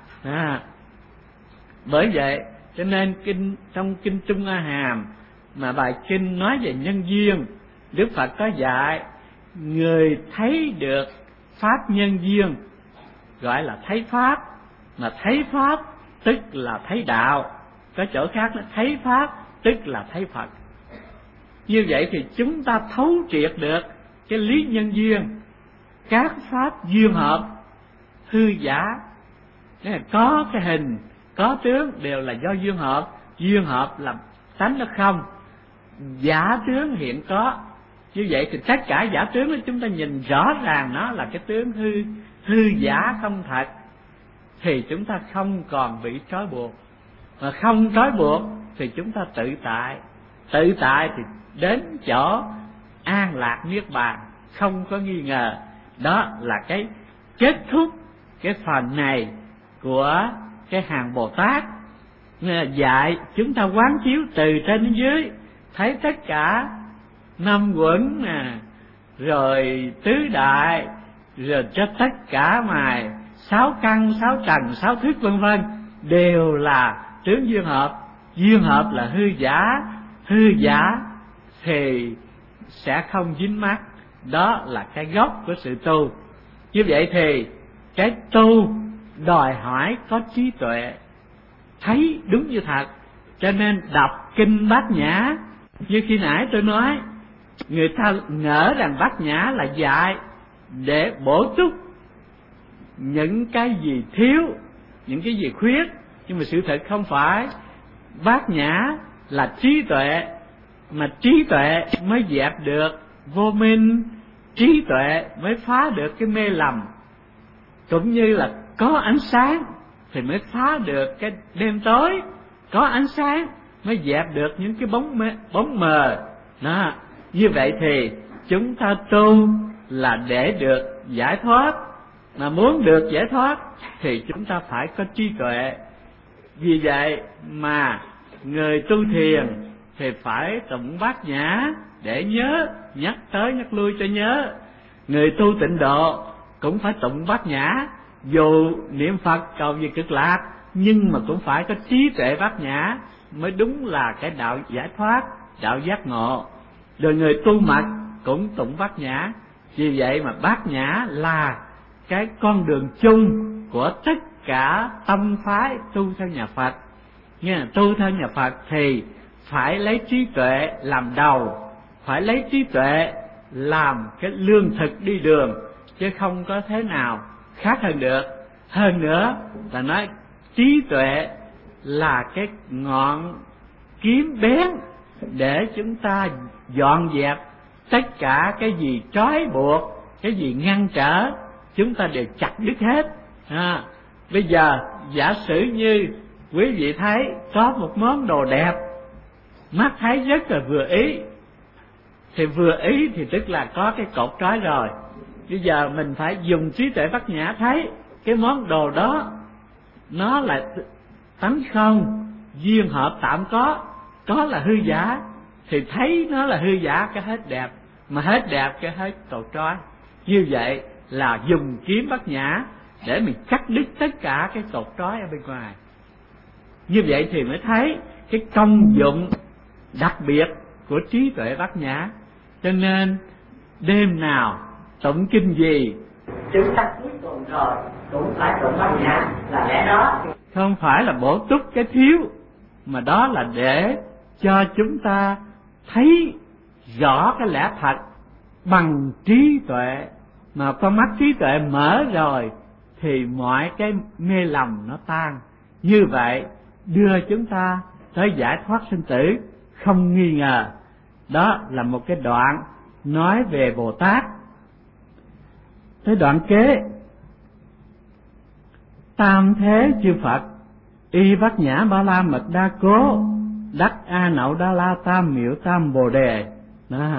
Bởi vậy cho nên trong kinh Trung A Hàm mà bài kinh nói về nhân duyên, Đức Phật có dạy người thấy được pháp nhân duyên gọi là thấy pháp. Mà thấy pháp tức là thấy đạo. Có chỗ khác nó thấy pháp tức là thấy Phật. Như vậy thì chúng ta thấu triệt được cái lý nhân duyên, các pháp duyên hợp hư giả. Có cái hình, có tướng đều là do duyên hợp. Duyên hợp là tánh nó không, giả tướng hiện có. Như vậy thì tất cả giả tướng đó chúng ta nhìn rõ ràng nó là cái tướng hư giả không thật, thì chúng ta không còn bị trói buộc. Mà không trói buộc thì chúng ta tự tại. Tự tại thì đến chỗ an lạc niết bàn, không có nghi ngờ. Đó là cái kết thúc cái phần này của cái hàng Bồ Tát dạy chúng ta quán chiếu từ trên đến dưới, thấy tất cả năm uẩn nè, rồi tứ đại, rồi cho tất cả mà sáu căn, sáu trần, sáu thức vân vân đều là tướng duyên hợp. Duyên hợp là hư giả thì sẽ không dính mắc. Đó là cái gốc của sự tu. Như vậy thì cái tu đòi hỏi có trí tuệ, thấy đúng như thật. Cho nên đọc kinh Bát Nhã, như khi nãy tôi nói, người ta ngỡ rằng Bát Nhã là dạy để bổ túc những cái gì thiếu, những cái gì khuyết, nhưng mà sự thật không phải. Bát Nhã là trí tuệ, mà trí tuệ mới dẹp được vô minh, trí tuệ mới phá được cái mê lầm. Cũng như là có ánh sáng thì mới phá được cái đêm tối, có ánh sáng mới dẹp được những cái bóng mờ. Đó, như vậy thì chúng ta tu là để được giải thoát, mà muốn được giải thoát thì chúng ta phải có trí tuệ. Vì vậy mà người tu thiền thì phải tụng Bát Nhã để nhớ, nhắc tới nhắc lui cho nhớ. Người tu tịnh độ cũng phải tụng Bát Nhã, dù niệm Phật cầu về cực lạc, nhưng mà cũng phải có trí tuệ Bát Nhã mới đúng là cái đạo giải thoát, đạo giác ngộ. Rồi người tu mật cũng tụng Bát Nhã. Vì vậy mà Bát Nhã là cái con đường chung của tất cả tâm phái tu theo nhà Phật. Nghe, tu theo nhà Phật thì phải lấy trí tuệ làm đầu, phải lấy trí tuệ làm cái lương thực đi đường, chứ không có thế nào khác hơn được. Hơn nữa là nói trí tuệ là cái ngọn kiếm bén để chúng ta dọn dẹp tất cả cái gì trói buộc, cái gì ngăn trở, chúng ta đều chặt đứt hết. Bây giờ giả sử như quý vị thấy có một món đồ đẹp, mắt thấy rất là vừa ý, thì vừa ý thì tức là có cái cột trói rồi. Bây giờ mình phải dùng trí tuệ Bát Nhã thấy cái món đồ đó nó là tánh không, duyên hợp tạm có là hư giả, thì thấy nó là hư giả cái hết đẹp, mà hết đẹp cái hết cột trói. Như vậy là dùng kiếm Bát Nhã để mình cắt đứt tất cả cái cột trói ở bên ngoài. Như vậy thì mới thấy cái công dụng đặc biệt của trí tuệ Bát Nhã. Cho nên đêm nào tụng kinh gì chúng ta cuối cùng rồi cũng phải tụng Bát Nhã, là lẽ đó. Không phải là bổ túc cái thiếu, mà đó là để cho chúng ta thấy rõ cái lẽ thật bằng trí tuệ. Mà con mắt trí tuệ mở rồi thì mọi cái mê lầm nó tan. Như vậy đưa chúng ta tới giải thoát sinh tử không nghi ngờ. Đó là một cái đoạn nói về Bồ Tát. Tới đoạn kế: tam thế chư Phật y Bát Nhã Ba La Mật Đa Cố đắc A Nậu Đa La Tam Miệu Tam Bồ Đề. Đó.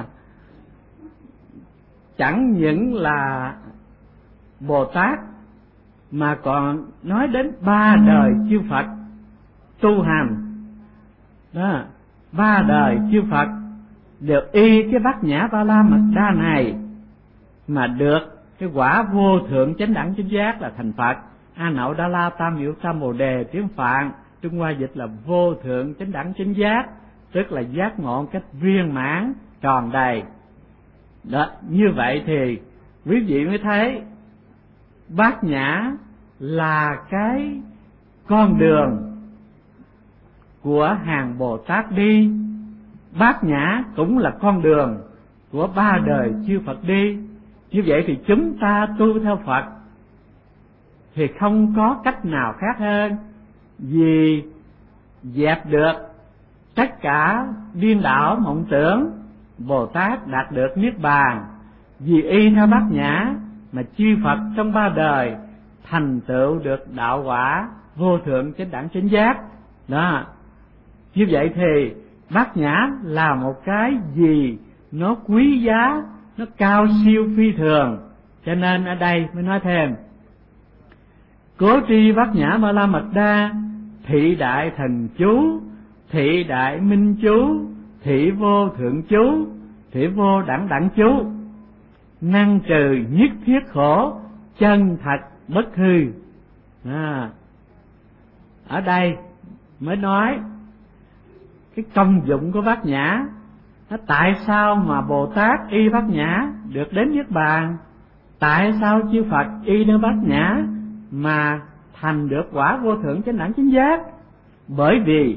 Chẳng những là Bồ Tát mà còn nói đến ba đời chư Phật tu hành. Đó, ba đời chư Phật đều y cái Bát Nhã Ba La Mật Đa này mà được cái quả vô thượng chánh đẳng chánh giác là thành Phật. A Nậu Đa La Tam Miệu Tam Bồ Đề, tiếng Phạn Trung Hoa dịch là vô thượng chánh đẳng chánh giác, tức là giác ngộ cách viên mãn tròn đầy. Đó, như vậy thì quý vị mới thấy Bát Nhã là cái con đường của hàng Bồ Tát đi. Bát Nhã cũng là con đường của ba đời chư Phật đi. Như vậy thì chúng ta tu theo Phật thì không có cách nào khác hơn, vì dẹp được tất cả điên đảo mộng tưởng, Bồ Tát đạt được niết bàn. Vì y theo Bát Nhã mà chư Phật trong ba đời thành tựu được đạo quả vô thượng chánh đẳng chánh giác. Đó, như vậy thì Bát Nhã là một cái gì nó quý giá, nó cao siêu phi thường. Cho nên ở đây mới nói thêm: Cố tri bát nhã ma la mật đa, thị đại thần chú, thị đại minh chú, thị vô thượng chú, thị vô đẳng đẳng chú, năng trừ nhất thiết khổ, chân thật bất hư. Ở đây mới nói cái công dụng của bát nhã. Tại sao mà Bồ Tát y bát nhã được đến Niết Bàn? Tại sao chư Phật y nơi bát nhã mà thành được quả vô thượng chánh đẳng chánh giác? Bởi vì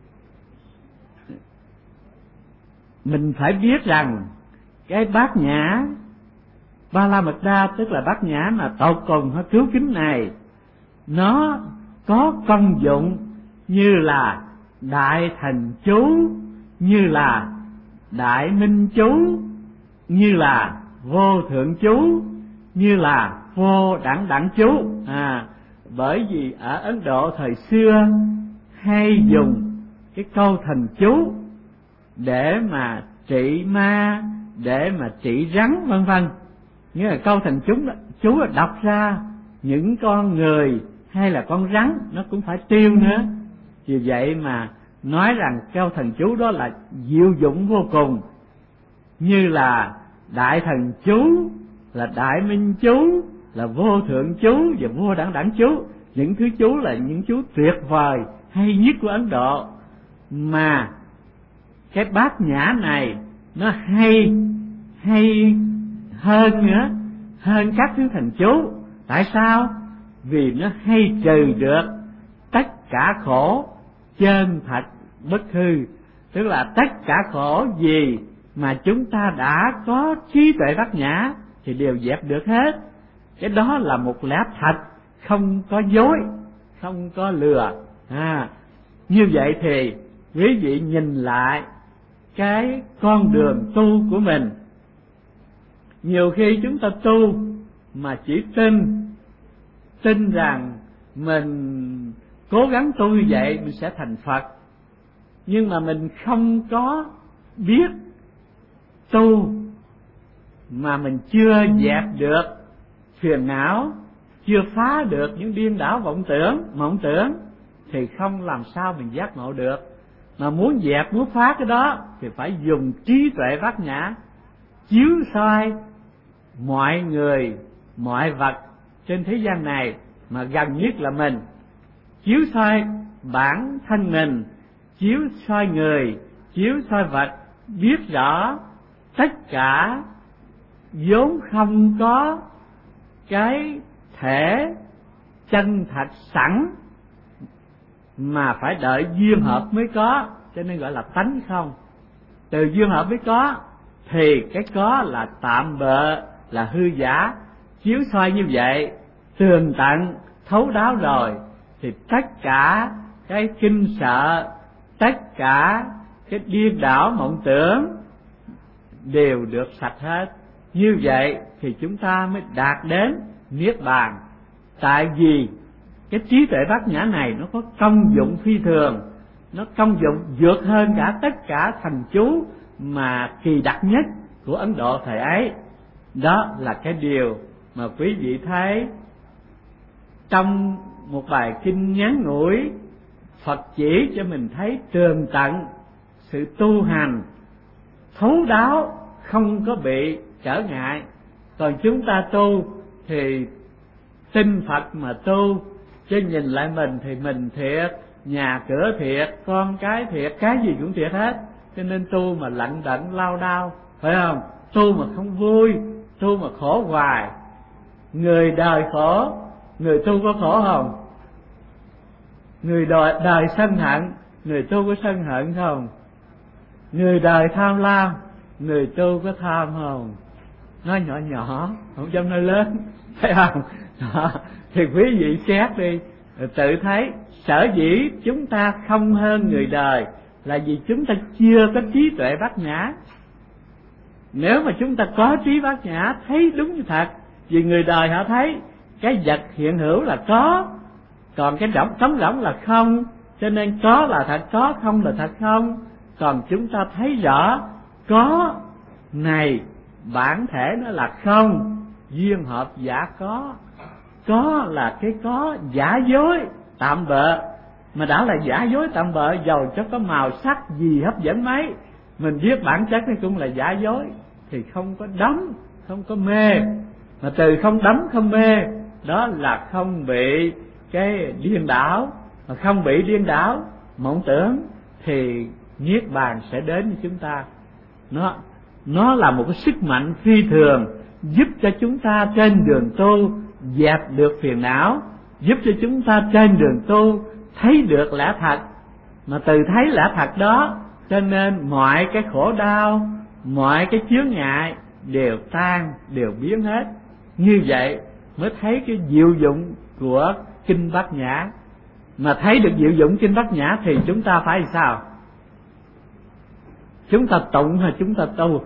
mình phải biết rằng cái bát nhã Ba La Mật Đa, tức là bát nhã mà tột cùng hay cứu kính này, nó có công dụng như là đại thần chú, như là đại minh chú, như là vô thượng chú, như là vô đẳng đẳng chú. Bởi vì ở Ấn Độ thời xưa hay dùng cái câu thần chú để mà trị ma, để mà trị rắn vân vân. Nghĩa là câu thần chú là đọc ra những con người hay là con rắn nó cũng phải tiêu nữa. Vì vậy mà nói rằng câu thần chú đó là diệu dụng vô cùng, như là đại thần chú, là đại minh chú, là vô thượng chú và vô đẳng đẳng chú. Những thứ chú là những chú tuyệt vời hay nhất của Ấn Độ, mà cái bát nhã này nó hay hơn nữa, hơn các thứ thần chú. Tại sao? Vì nó hay trừ được tất cả khổ, chân thật bất hư. Tức là tất cả khổ gì mà chúng ta đã có trí tuệ bát nhã thì đều dẹp được hết. Cái đó là một lẽ thật, không có dối, không có lừa. Như vậy thì quý vị nhìn lại cái con đường tu của mình. Nhiều khi chúng ta tu mà chỉ tin rằng mình cố gắng tu như vậy mình sẽ thành Phật, nhưng mà mình không có biết tu mà mình chưa dẹp được phiền não, chưa phá được những điên đảo mộng tưởng thì không làm sao mình giác ngộ được. Mà muốn dẹp, muốn phá cái đó thì phải dùng trí tuệ bát nhã chiếu soi mọi người, mọi vật trên thế gian này, mà gần nhất là mình. Chiếu soi bản thân mình, chiếu soi người, chiếu soi vật, biết rõ tất cả vốn không có cái thể chân thật sẵn, mà phải đợi duyên hợp mới có, cho nên gọi là tánh không. Từ duyên hợp mới có thì cái có là tạm bợ, là hư giả. Chiếu soi như vậy tường tận thấu đáo rồi thì tất cả cái kinh sợ, tất cả cái điên đảo mộng tưởng đều được sạch hết. Như vậy thì chúng ta mới đạt đến Niết Bàn. Tại vì cái trí tuệ bát nhã này nó có công dụng phi thường, nó công dụng vượt hơn cả tất cả thần chú mà kỳ đặc nhất của Ấn Độ thời ấy. Đó là cái điều mà quý vị thấy trong một bài kinh ngắn ngủi, Phật chỉ cho mình thấy tường tận sự tu hành thấu đáo, không có bị trở ngại. Còn chúng ta tu thì tin Phật mà tu, chứ nhìn lại mình thì mình thiệt, nhà cửa thiệt, con cái thiệt, cái gì cũng thiệt hết. Cho nên tu mà lận đận lao đao, phải không? Tu mà không vui, tu mà khổ hoài. Người đời khổ, người tu có khổ không? Người đời sân hận, người tu có sân hận không? Người đời tham lam, người tu có tham không? Nói nhỏ nhỏ, không dám nói lớn, phải không? Đó. Thì quý vị xét đi, tự thấy sở dĩ chúng ta không hơn người đời là vì chúng ta chưa có trí tuệ bát nhã. Nếu mà chúng ta có trí bát nhã, thấy đúng như thật, vì người đời họ thấy cái vật hiện hữu là có, còn cái trống rỗng là không, cho nên có là thật có, không là thật không. Còn chúng ta thấy rõ có này bản thể nó là không, duyên hợp giả có.
có là cái có giả dối tạm bợ, mà đã là giả dối tạm bợ, dầu cho có màu sắc gì hấp dẫn mấy, mình biết bản chất nó cũng là giả dối, thì không có đắm, không có mê. Mà từ không đắm không mê đó là không bị cái điên đảo. Mà không bị điên đảo mộng tưởng thì niết bàn sẽ đến với chúng ta. Nó là một cái sức mạnh phi thường, giúp cho chúng ta trên đường tu dẹp được phiền não, giúp cho chúng ta trên đường tu thấy được lẽ thật. Mà từ thấy lẽ thật đó cho nên mọi cái khổ đau, mọi cái chướng ngại đều tan, đều biến hết. Như vậy mới thấy cái diệu dụng của Kinh Bát Nhã. Mà thấy được diệu dụng Kinh Bát Nhã thì chúng ta phải sao? Chúng ta tụng hay chúng ta tu?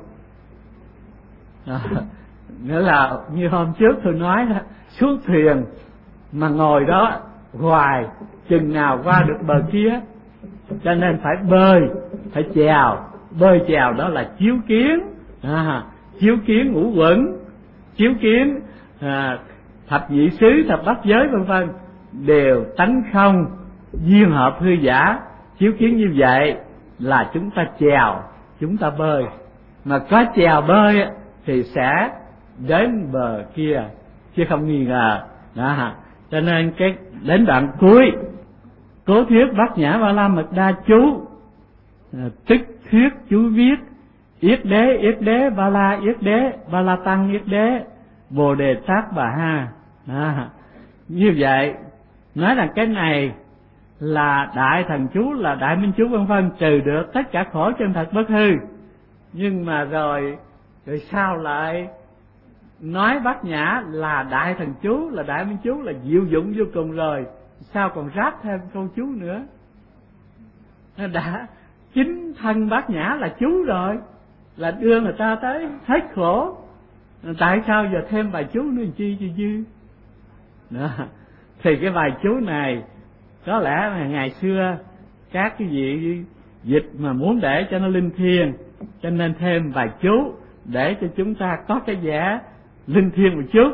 Nghĩa là như hôm trước tôi nói đó, xuống thuyền mà ngồi đó hoài chừng nào qua được bờ kia. Cho nên phải bơi, phải chèo. Bơi chèo đó là chiếu kiến, chiếu kiến ngũ uẩn, chiếu kiến thập nhị xứ, thập bát giới vân vân, đều tánh không, duyên hợp hư giả. Chiếu kiến như vậy là chúng ta chèo, chúng ta bơi. Mà có chèo bơi thì sẽ đến bờ kia, chứ không nghi ngờ đó. Cho nên cái đến đoạn cuối Cố thuyết Bát Nhã Ba La Mật Đa chú, tức thuyết chú viết Yết đế Ba La yết đế, Ba La Tăng yết đế, Bồ Đề Tát Bà Ha. Như vậy nói rằng cái này là đại thần chú, là đại minh chú vân vân, trừ được tất cả khổ chân thật bất hư. Nhưng mà rồi sao lại nói Bát Nhã là đại thần chú, là đại minh chú, là diệu dụng vô cùng rồi, sao còn ráp thêm câu chú nữa? Nó đã chính thân Bát Nhã là chú rồi, là đưa người ta tới hết khổ. Tại sao giờ thêm bài chú nữa chi cho dư? Đó. Thì cái bài chú này có lẽ là ngày xưa các cái vị dịch mà muốn để cho nó linh thiêng, cho nên thêm bài chú để cho chúng ta có cái vẻ linh thiêng một chút.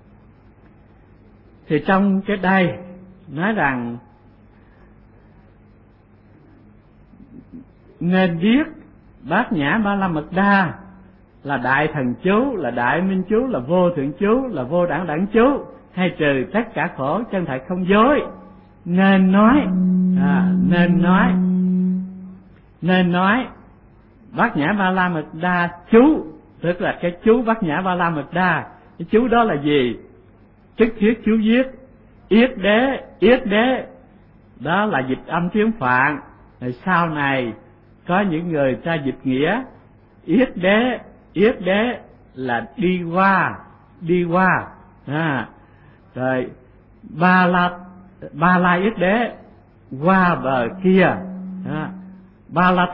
Thì trong cái đây nói rằng nên biết Bát Nhã Ba La Mật Đa là đại thần chú, là đại minh chú, là vô thượng chú, là vô đẳng đẳng chú, hay trừ tất cả khổ chân thật không dối. Nên nói Bát Nhã Ba La Mật Đa chú, tức là cái chú Bát Nhã Ba La Mật Đa. Cái chú đó là gì? Tức thuyết chú viết Yết đế đó là dịch âm tiếng Phạn. Rồi sau này có những người ta dịch nghĩa Yết đế là đi qua. Rồi Ba La Yết đế qua bờ kia. Ba La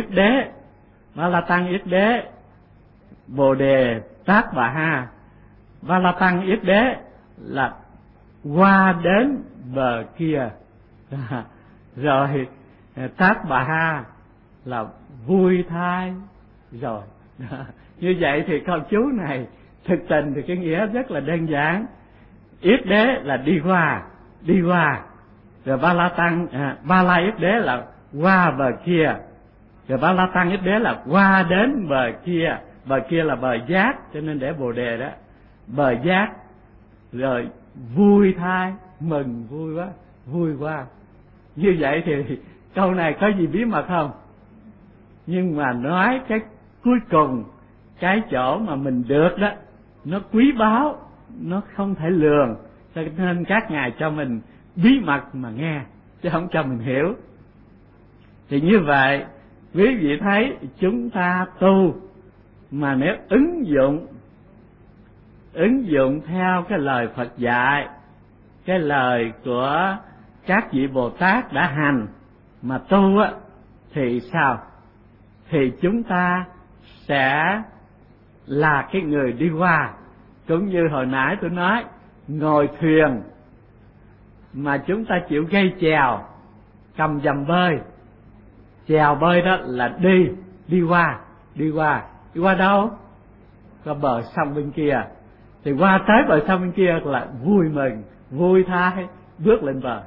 Tăng Yết đế Bồ Đề Tát Bà Ha. Ba La Tăng Yết đế là qua đến bờ kia. Rồi Tát Bà Ha là vui thai rồi. Như vậy thì câu chú này thực tình thì cái nghĩa rất là đơn giản. Yết đế là đi qua. Rồi Ba La Yết đế là qua bờ kia. Rồi Ba La Tăng Yết đế là qua đến bờ kia. Bờ kia là bờ giác, cho nên để Bồ Đề đó, bờ giác. Rồi vui thai, mừng vui quá. Như vậy thì câu này có gì bí mật không? Nhưng mà nói cái cuối cùng, cái chỗ mà mình được đó, nó quý báu, nó không thể lường, cho nên các ngài cho mình bí mật mà nghe, chứ không cho mình hiểu. Thì như vậy, quý vị thấy chúng ta tu mà nếu ứng dụng theo cái lời Phật dạy, cái lời của các vị Bồ Tát đã hành mà tu á, thì sao? Thì chúng ta sẽ là cái người đi qua. Cũng như hồi nãy tôi nói, ngồi thuyền mà chúng ta chịu gây chèo, cầm dầm bơi. Chèo bơi đó là đi qua đâu? Có bờ sông bên kia. thì qua tới bờ sông bên kia là vui mừng, vui thay bước lên bờ.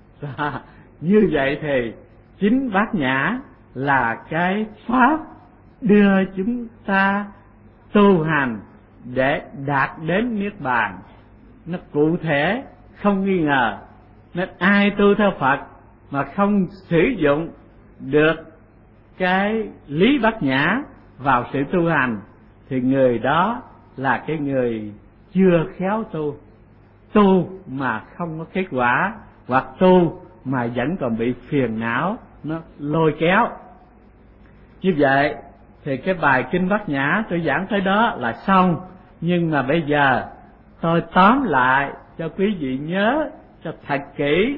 Như vậy thì chính Bát Nhã là cái pháp đưa chúng ta tu hành để đạt đến niết bàn. Nó cụ thể không nghi ngờ. Nên ai tu theo Phật mà không sử dụng được cái lý Bát Nhã vào sự tu hành thì người đó là cái người chưa khéo tu. Tu mà không có kết quả, hoặc tu mà vẫn còn bị phiền não nó lôi kéo. Như vậy thì cái bài kinh Bát Nhã tôi giảng tới đó là xong. Nhưng mà bây giờ tôi tóm lại cho quý vị nhớ cho thật kỹ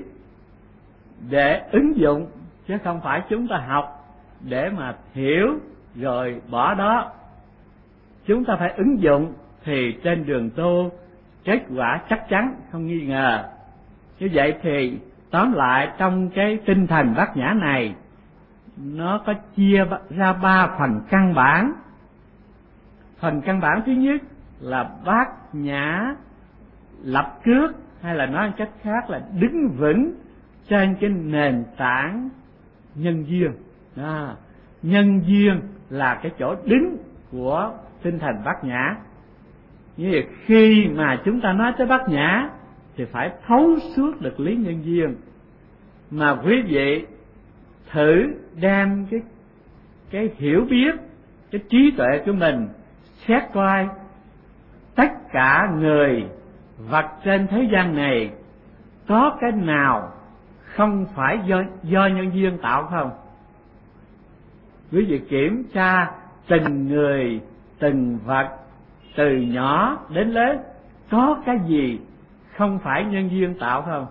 để ứng dụng, chứ không phải chúng ta học để mà hiểu rồi bỏ đó. Chúng ta phải ứng dụng thì trên đường tu kết quả chắc chắn không nghi ngờ. Như vậy thì tóm lại trong cái tinh thần Bát Nhã này, nó có chia ra 3 phần căn bản. Phần căn bản thứ nhất là Bát Nhã lập cước, hay là nói một cách khác là đứng vững trên cái nền tảng nhân duyên. Nhân duyên là cái chỗ đứng của tinh thần Bát Nhã. Như vậy khi mà chúng ta nói tới Bát Nhã thì phải thấu suốt được lý nhân duyên. Mà quý vị thử đem cái hiểu biết, cái trí tuệ của mình xét coi tất cả người vật trên thế gian này có cái nào không phải do nhân duyên tạo không? Quý vị kiểm tra từng người, từng vật, từ nhỏ đến lớn, có cái gì không phải nhân duyên tạo không?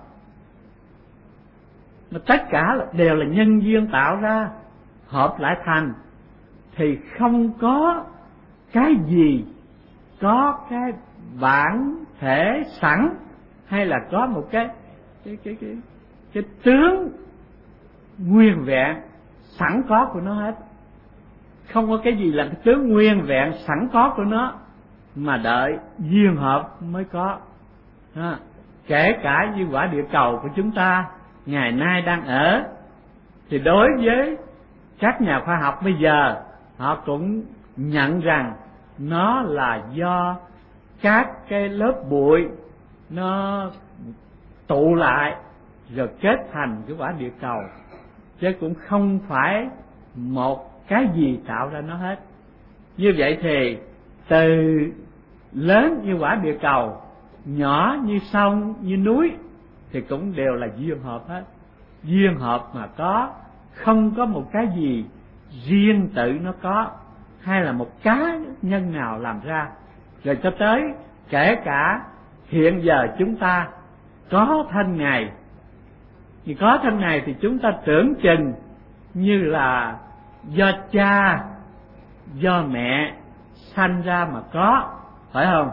Mà tất cả đều là nhân duyên tạo ra, hợp lại thành, thì không có cái gì có cái bản thể sẵn, hay là có một cái tướng nguyên vẹn sẵn có của nó hết. Không có cái gì là cái tướng nguyên vẹn sẵn có của nó, mà đợi duyên hợp mới có. Kể cả như quả địa cầu của chúng ta ngày nay đang ở, thì đối với các nhà khoa học bây giờ, họ cũng nhận rằng nó là do các cái lớp bụi nó tụ lại rồi kết thành cái quả địa cầu, chứ cũng không phải một cái gì tạo ra nó hết. Như vậy thì từ lớn như quả địa cầu, nhỏ như sông, như núi thì cũng đều là duyên hợp hết. Duyên hợp mà có, không có một cái gì riêng tự nó có, hay là một cá nhân nào làm ra. Rồi cho tới kể cả hiện giờ chúng ta có thân này, thì có thân này thì chúng ta tưởng chừng như là do cha, do mẹ sanh ra mà có, phải không?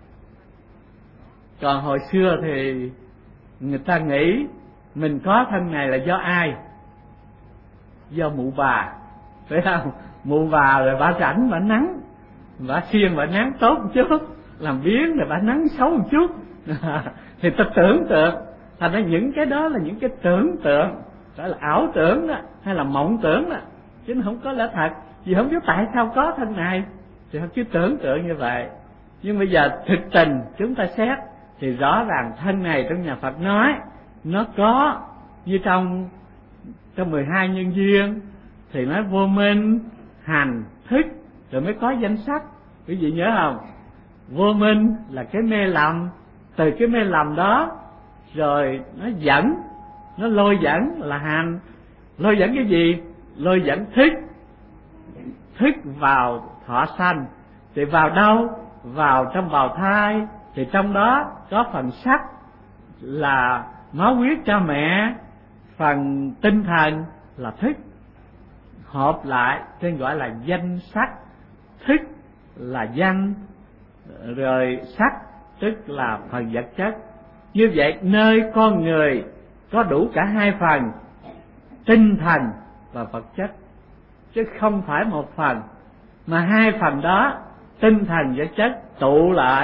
Còn hồi xưa thì người ta nghĩ mình có thân này là do ai? Do mụ bà, phải không? Mụ bà rồi bà rảnh, bà nắng, bà siêng bà nắng tốt một chút, làm biếng rồi bà nắng xấu một chút. Thì ta tưởng tượng, thành ra những cái đó là những cái tưởng tượng, gọi là ảo tưởng đó, hay là mộng tưởng đó, chứ nó không có lẽ thật. Vì không biết tại sao có thân này, thì họ cứ tưởng tượng như vậy. Nhưng bây giờ thực tình chúng ta xét thì rõ ràng thân này trong nhà Phật nói nó có như trong 12 nhân duyên, thì nói vô minh, hành, thức, rồi mới có danh sắc. Quý vị nhớ không? Vô minh là cái mê lầm, từ cái mê lầm đó rồi nó dẫn, nó lôi dẫn là hành. Lôi dẫn cái gì? Lôi dẫn thức. Thức vào thọ sanh, thì vào đâu? Vào trong bào thai, thì trong đó có phần sắc là máu huyết cha mẹ, phần tinh thần là thức, hợp lại nên gọi là danh sắc. Thức là danh, rồi sắc tức là phần vật chất. Như vậy nơi con người có đủ cả hai phần, tinh thần và vật chất, chứ không phải một phần. Mà hai phần đó, tinh thần vật chất tụ lại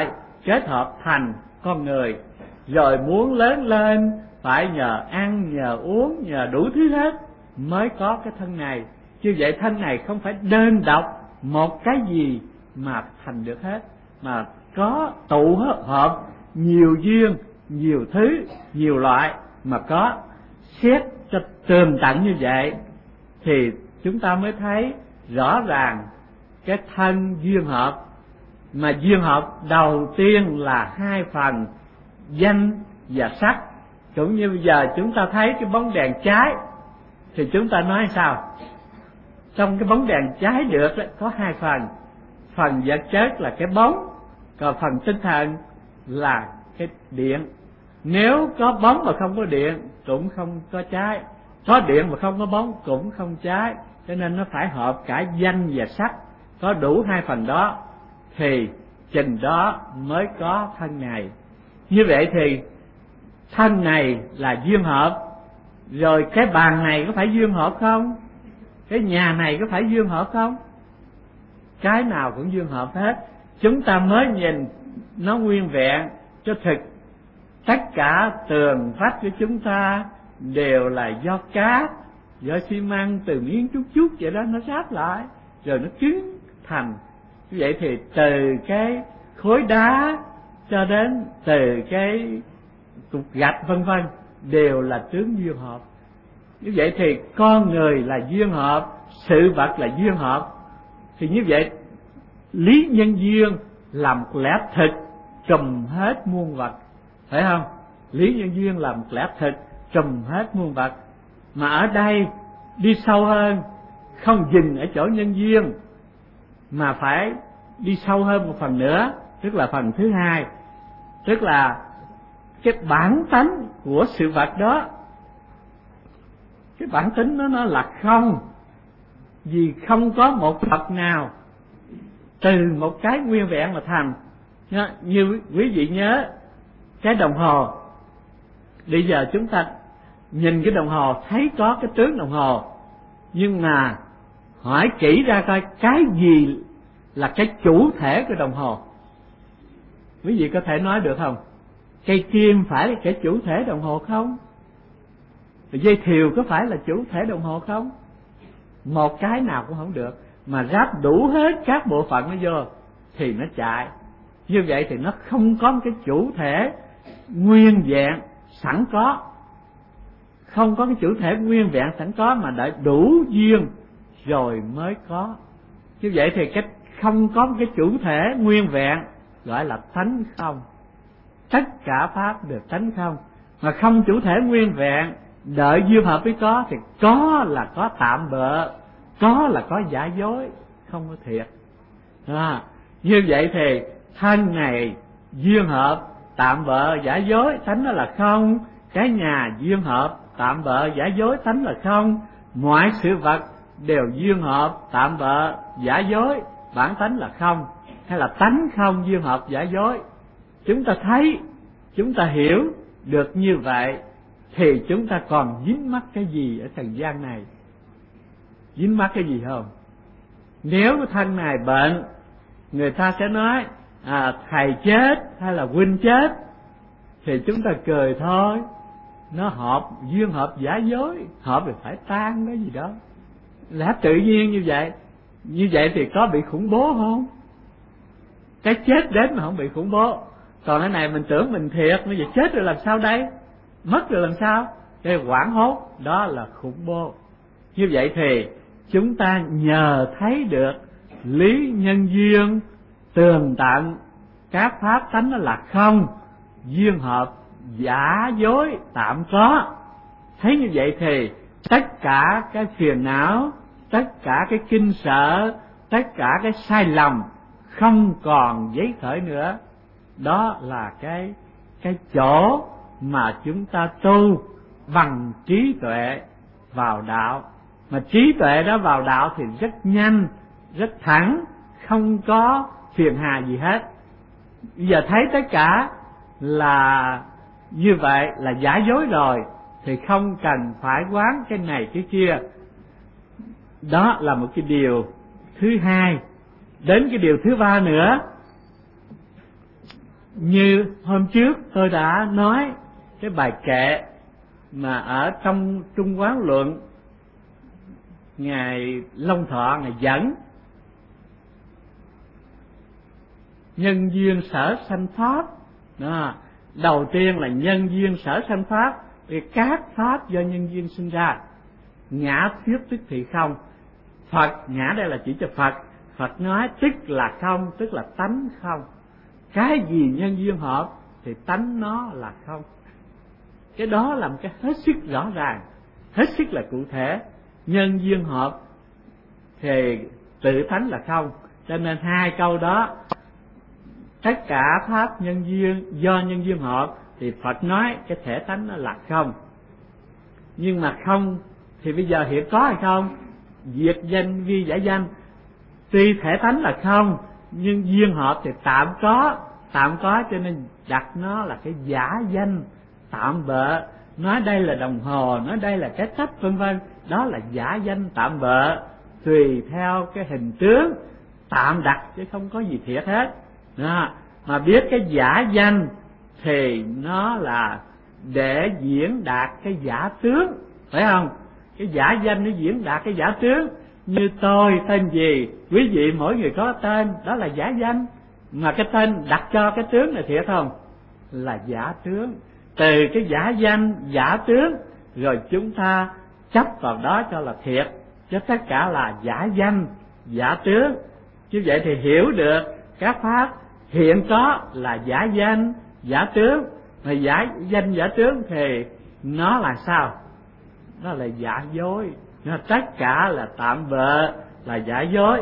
kết hợp thành con người, rồi muốn lớn lên phải nhờ ăn, nhờ uống, nhờ đủ thứ hết mới có cái thân này. Như vậy thân này không phải đơn độc một cái gì mà thành được hết, mà có tụ hợp nhiều duyên, nhiều thứ, nhiều loại mà có. Xét cho tường tận như vậy thì chúng ta mới thấy rõ ràng cái thân duyên hợp. Mà duyên hợp đầu tiên là hai phần danh và sắc. Cũng như bây giờ chúng ta thấy cái bóng đèn cháy thì chúng ta nói sao? Trong cái bóng đèn cháy được đó, có hai phần. Phần vật chất là cái bóng, còn phần tinh thần là cái điện. Nếu có bóng mà không có điện cũng không có cháy, có điện mà không có bóng cũng không cháy. Cho nên nó phải hợp cả danh và sắc, có đủ hai phần đó thì chừng đó mới có thân này. Như vậy thì thân này là duyên hợp. Rồi cái bàn này có phải duyên hợp không? Cái nhà này có phải duyên hợp không? Cái nào cũng duyên hợp hết. Chúng ta mới nhìn nó nguyên vẹn cho thực. Tất cả tường vách của chúng ta đều là do cát, do xi măng từ miếng chút chút vậy đó nó ráp lại rồi nó cứng thành. Như vậy thì từ cái khối đá cho đến từ cái cục gạch vân vân đều là tướng duyên hợp. Như vậy thì con người là duyên hợp, sự vật là duyên hợp. Thì như vậy lý nhân duyên là một lẽ thực trùm hết muôn vật, phải không? Lý nhân duyên là một lẽ thực trùm hết muôn vật. Mà ở đây đi sâu hơn, không dừng ở chỗ nhân duyên mà phải đi sâu hơn một phần nữa, tức là phần thứ hai, tức là cái bản tánh của sự vật đó. Cái bản tính nó là không, vì không có một vật nào từ một cái nguyên vẹn mà thành. Như quý vị nhớ cái đồng hồ, bây giờ chúng ta nhìn cái đồng hồ thấy có cái tướng đồng hồ, nhưng mà hỏi kỹ ra coi cái gì là cái chủ thể của đồng hồ. Quý vị có thể nói được không? Cây kim phải là cái chủ thể đồng hồ không? Dây thìu có phải là chủ thể đồng hồ không? Một cái nào cũng không được, mà ráp đủ hết các bộ phận nó vô thì nó chạy. Như vậy thì nó không có một cái chủ thể nguyên vẹn sẵn có, không có cái chủ thể nguyên vẹn sẵn có, mà đợi đủ duyên rồi mới có. Như vậy thì cái không có một cái chủ thể nguyên vẹn gọi là tánh không. Tất cả pháp được tánh không, mà không chủ thể nguyên vẹn đợi duyên hợp mới có, thì có là có tạm bợ, có là có giả dối, không có thiệt. Như vậy thì thân này duyên hợp tạm bợ giả dối, tánh đó là không. Cái nhà duyên hợp tạm bợ giả dối, tánh là không. Mọi sự vật đều duyên hợp tạm bợ giả dối, bản tánh là không. Hay là tánh không duyên hợp giả dối. Chúng ta thấy, chúng ta hiểu được như vậy thì chúng ta còn dính mắc cái gì ở trần gian này? Dính mắc cái gì không? Nếu cái thân này bệnh, người ta sẽ nói thầy chết hay là huynh chết, thì chúng ta cười thôi, nó hợp duyên hợp giả dối, hợp thì phải tan cái gì đó, lẽ tự nhiên như vậy. Như vậy thì có bị khủng bố không? Cái chết đến mà không bị khủng bố. Còn cái này mình tưởng mình thiệt, bây giờ chết rồi làm sao đây? Mất rồi làm sao? Cái hoảng hốt đó là khủng bố. Như vậy thì chúng ta nhờ thấy được lý nhân duyên tường tận, các pháp tánh đó là không, duyên hợp giả dối tạm có. Thấy như vậy thì tất cả cái phiền não, tất cả cái kinh sợ, tất cả cái sai lầm không còn giấy khởi nữa. Đó là cái chỗ mà chúng ta tu bằng trí tuệ vào đạo. Mà trí tuệ đó vào đạo thì rất nhanh, rất thẳng, không có phiền hà gì hết. Bây giờ thấy tất cả là như vậy là giả dối rồi thì không cần phải quán cái này cái kia. Đó là một cái điều thứ hai. Đến cái điều thứ ba nữa,
Như hôm trước tôi đã nói cái bài kệ mà ở trong Trung Quán Luận Ngài Long Thọ Ngài dẫn: nhân duyên sở sanh pháp. Đó, đầu tiên là nhân duyên sở sanh pháp, vì các pháp do nhân duyên sinh ra. Ngã thuyết tức thì không. Phật, ngã đây là chỉ cho Phật. Phật nói tức là không, tức là tánh không. Cái gì nhân duyên hợp thì tánh nó là không. Cái đó là một cái hết sức rõ ràng, hết sức là cụ thể. Nhân duyên hợp thì tự tánh là không. Cho nên hai câu đó, tất cả pháp nhân duyên do nhân duyên hợp, thì Phật nói cái thể tánh nó là không. Nhưng mà không thì bây giờ hiện có hay không? Diệt danh vi giả danh. Tuy thể tánh là không, nhưng duyên hợp thì tạm có, cho nên đặt nó là cái giả danh tạm bợ. Nói đây là đồng hồ, nói đây là cái tách, vân vân, đó là giả danh tạm bợ, tùy theo cái hình tướng tạm đặt chứ không có gì thiệt hết. Đó. Mà biết cái giả danh thì nó là để diễn đạt cái giả tướng, phải không? Cái giả danh nó diễn đạt cái giả tướng. Như tôi tên gì, quý vị mỗi người có tên, đó là giả danh. Mà cái tên đặt cho cái tướng là thiệt không? Là giả tướng. Từ cái giả danh, giả tướng, rồi chúng ta chấp vào đó cho là thiệt, chứ tất cả là giả danh, giả tướng. Như vậy thì hiểu được các pháp hiện có là giả danh, giả tướng. Mà giả danh, giả tướng thì nó là sao? Nó là giả dối. Nó tất cả là tạm bợ, là giả dối.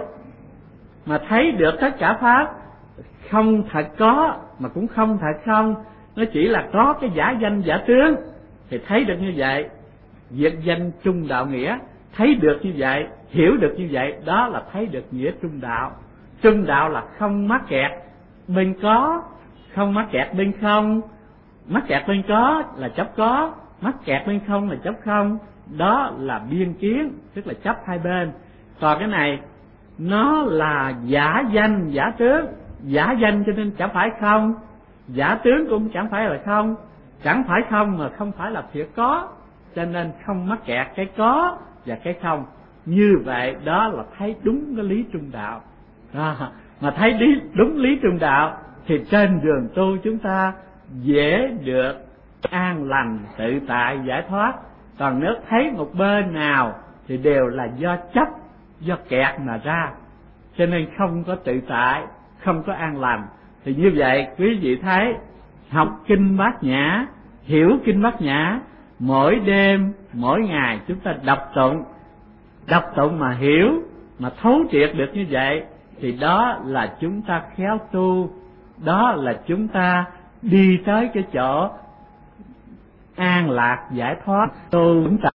Mà thấy được tất cả pháp không thật có, mà cũng không thật không, nó chỉ là có cái giả danh giả tướng, thì thấy được như vậy. Diệt danh trung đạo nghĩa, thấy được như vậy, hiểu được như vậy, đó là thấy được nghĩa trung đạo. Trung đạo là không mắc kẹt bên có, không mắc kẹt bên không. Mắc kẹt bên có là chấp có, mắc kẹt bên không là chấp không. Đó là biên kiến, tức là chấp hai bên. Còn cái này nó là giả danh giả tướng. Giả danh cho nên chẳng phải không, giả tướng cũng chẳng phải là không. Chẳng phải không mà không phải là thiệt có, cho nên không mắc kẹt cái có và cái không. Như vậy đó là thấy đúng cái lý trung đạo. Mà thấy đúng lý trung đạo thì trên đường tu chúng ta dễ được an lành, tự tại, giải thoát. Còn nếu thấy một bên nào thì đều là do chấp, do kẹt mà ra, cho nên không có tự tại, không có an lành. Thì như vậy quý vị thấy, học kinh Bát Nhã, hiểu kinh Bát Nhã, mỗi đêm, mỗi ngày chúng ta đọc tụng mà hiểu, mà thấu triệt được như vậy, thì đó là chúng ta khéo tu, đó là chúng ta đi tới cái chỗ an lạc giải thoát tu.